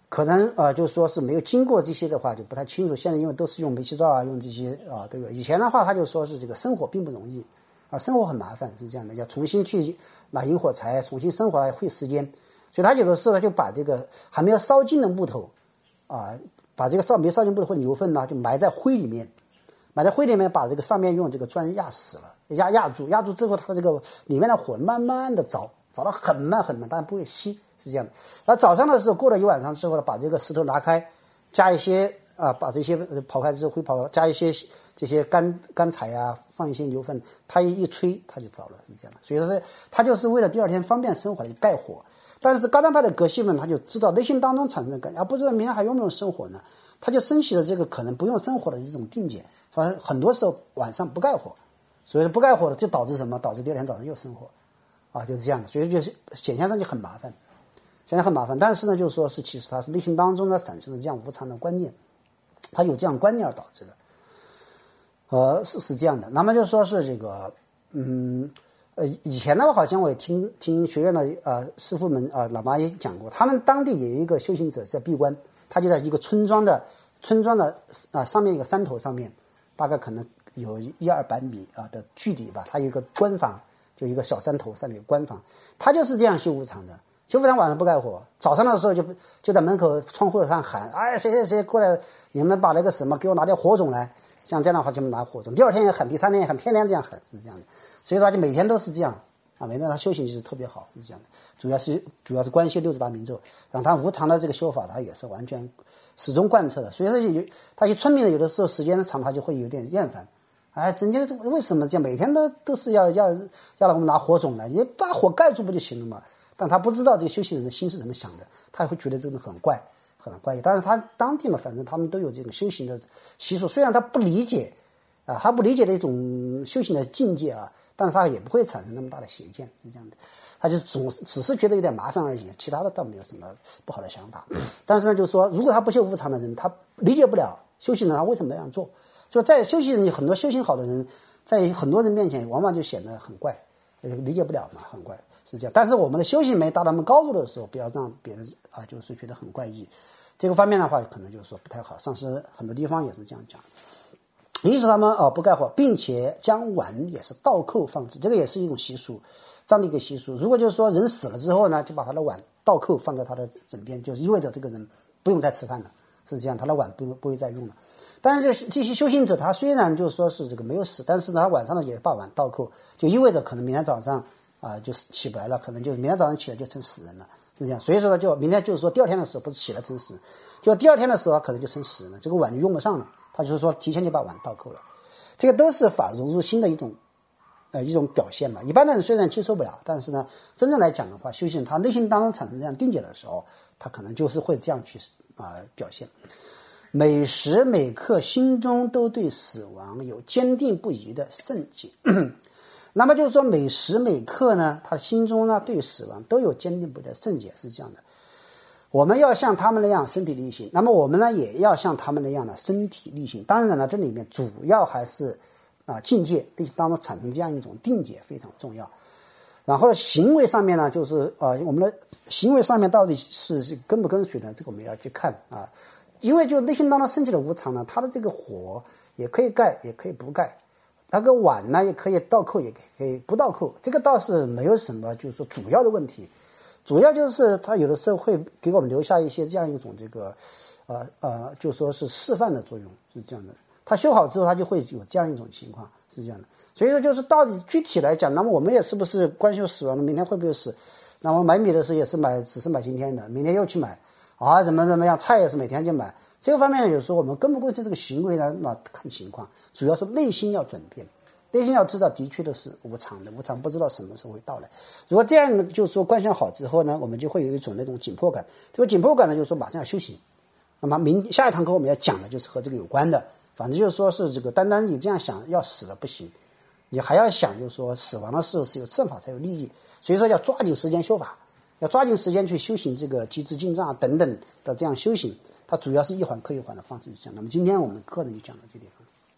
可能就说是没有经过这些的话就不太清楚。现在因为都是用煤气灶啊，用这些都有。以前的话他就说是这个生火并不容易生活很麻烦，是这样的，要重新去拿引火柴重新生火会时间，所以他有的时候就把这个还没有烧尽的木头把这个没烧尽木头或牛粪呢就埋在灰里面，把这个上面用这个砖压死了，压住之后，它这个里面的火慢慢的着到很慢很慢，但不会熄，是这样的。然后早上的时候过了一晚上之后呢，把这个石头拿开，加一些把这些刨开之后加一些这些干柴放一些牛粪，它一吹它就着了，是这样的。所以说它就是为了第二天方便生火来盖火。但是嘎当派的革新们他就知道内心当中产生的感觉，不知道明天还用不用生火呢，他就升起了这个可能不用生火的这种定见，说很多时候晚上不盖火，所以不盖火了就导致什么？导致第二天早上又生火就是这样的。所以就是显象上就很麻烦，但是呢就是说是其实他是内心当中呢产生了这样无常的观念，他有这样观念而导致的是这样的。那么就说是这个以前呢好像我也听学院的师傅们老妈也讲过，他们当地有一个修行者叫闭关，他就在一个村庄的上面一个山头上面，大概可能有100-200米的距离吧，他有一个官房，就一个小山头上面有官房，他就是这样修无常的。修无常晚上不盖火，早上的时候就在门口窗户上喊，谁过来，你们把那个什么给我拿点火种来，像这样的话就拿火种，第二天也喊，第三天也喊，天天这样喊，是这样的。所以他就每天都是这样每天他修行就是特别好，是这样的。主要是观修六字大明咒，让他无常的这个修法他也是完全始终贯彻的。所以说他一村民呢有的时候时间长他就会有点厌烦，人家为什么这样每天都是要让我们拿火种来，你把火盖住不就行了吗？但他不知道这个修行人的心是怎么想的，他会觉得这个很怪异。但是他当地嘛，反正他们都有这个修行的习俗，虽然他不理解他不理解的一种修行的境界但是他也不会产生那么大的邪见，是这样的。他就只是觉得有点麻烦而已，其他的倒没有什么不好的想法。但是呢，就是说，如果他不修无常的人，他理解不了修行人他为什么那样做。就在修行人很多修行好的人，在很多人面前，往往就显得很怪，理解不了嘛，很怪，是这样。但是我们的修行没达到那么高度的时候，不要让别人就是觉得很怪异。这个方面的话，可能就是说不太好。上师很多地方也是这样讲。于是他们不盖火，并且将碗也是倒扣放置，这个也是一种习俗，藏地一个习俗。如果就是说人死了之后呢，就把他的碗倒扣放在他的枕边，就是意味着这个人不用再吃饭了，是这样，他的碗不会再用了。但是这些修行者他虽然就是说是这个没有死，但是呢他晚上呢也把碗倒扣，就意味着可能明天早上就起不来了，可能就明天早上起来就成死人了，是这样。所以说呢，就明天就是说第二天的时候不是起来成死人，就第二天的时候可能就成死人了，这个碗就用不上了。他就是说提前就把碗倒扣了，这个都是法融入心的一种表现嘛。一般的人虽然接受不了，但是呢，真正来讲的话，修行人他内心当中产生这样定解的时候，他可能就是会这样去表现。每时每刻心中都对死亡有坚定不移的圣解。那么就是说每时每刻呢，他心中呢对死亡都有坚定不移的圣解，是这样的。我们要像他们那样身体力行，那么我们呢也要像他们那样的身体力行。当然呢，这里面主要还是境界当中产生这样一种定解非常重要。然后行为上面呢，就是我们的行为上面到底是跟不跟随呢？这个我们要去看因为就内心当中升起的无常呢，它的这个火也可以盖，也可以不盖。那个碗呢，也可以倒扣，也可以不倒扣。这个倒是没有什么，就是说主要的问题。主要就是它有的时候会给我们留下一些这样一种这个就说是示范的作用，是这样的。它修好之后，它就会有这样一种情况，是这样的。所以说，就是到底具体来讲，那么我们也是不是观修死亡了？明天会不会死？那么买米的时候也是只是买今天的，明天又去买怎么样？菜也是每天就买。这个方面有时候我们跟不跟随这个行为呢？那看情况，主要是内心要转变。内心要知道的确的是无常的，无常不知道什么时候会到来。如果这样就是说观想好之后呢，我们就会有一种那种紧迫感。这个紧迫感呢，就是说马上要修行。那么下一堂课我们要讲的就是和这个有关的。反正就是说是这个单单你这样想要死了不行，你还要想就是说死亡的时候是有正法才有利益。所以说要抓紧时间修法，要抓紧时间去修行这个机智进藏等等的这样修行。它主要是一环扣一环的方式去讲。那么今天我们课呢就讲到这地方。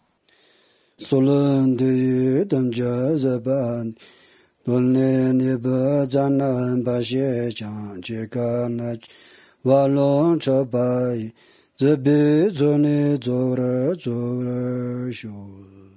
Solan de damja zaban donne ne ba zanan ba she chang je ka na 瓦隆彻拜，这辈做你做了修。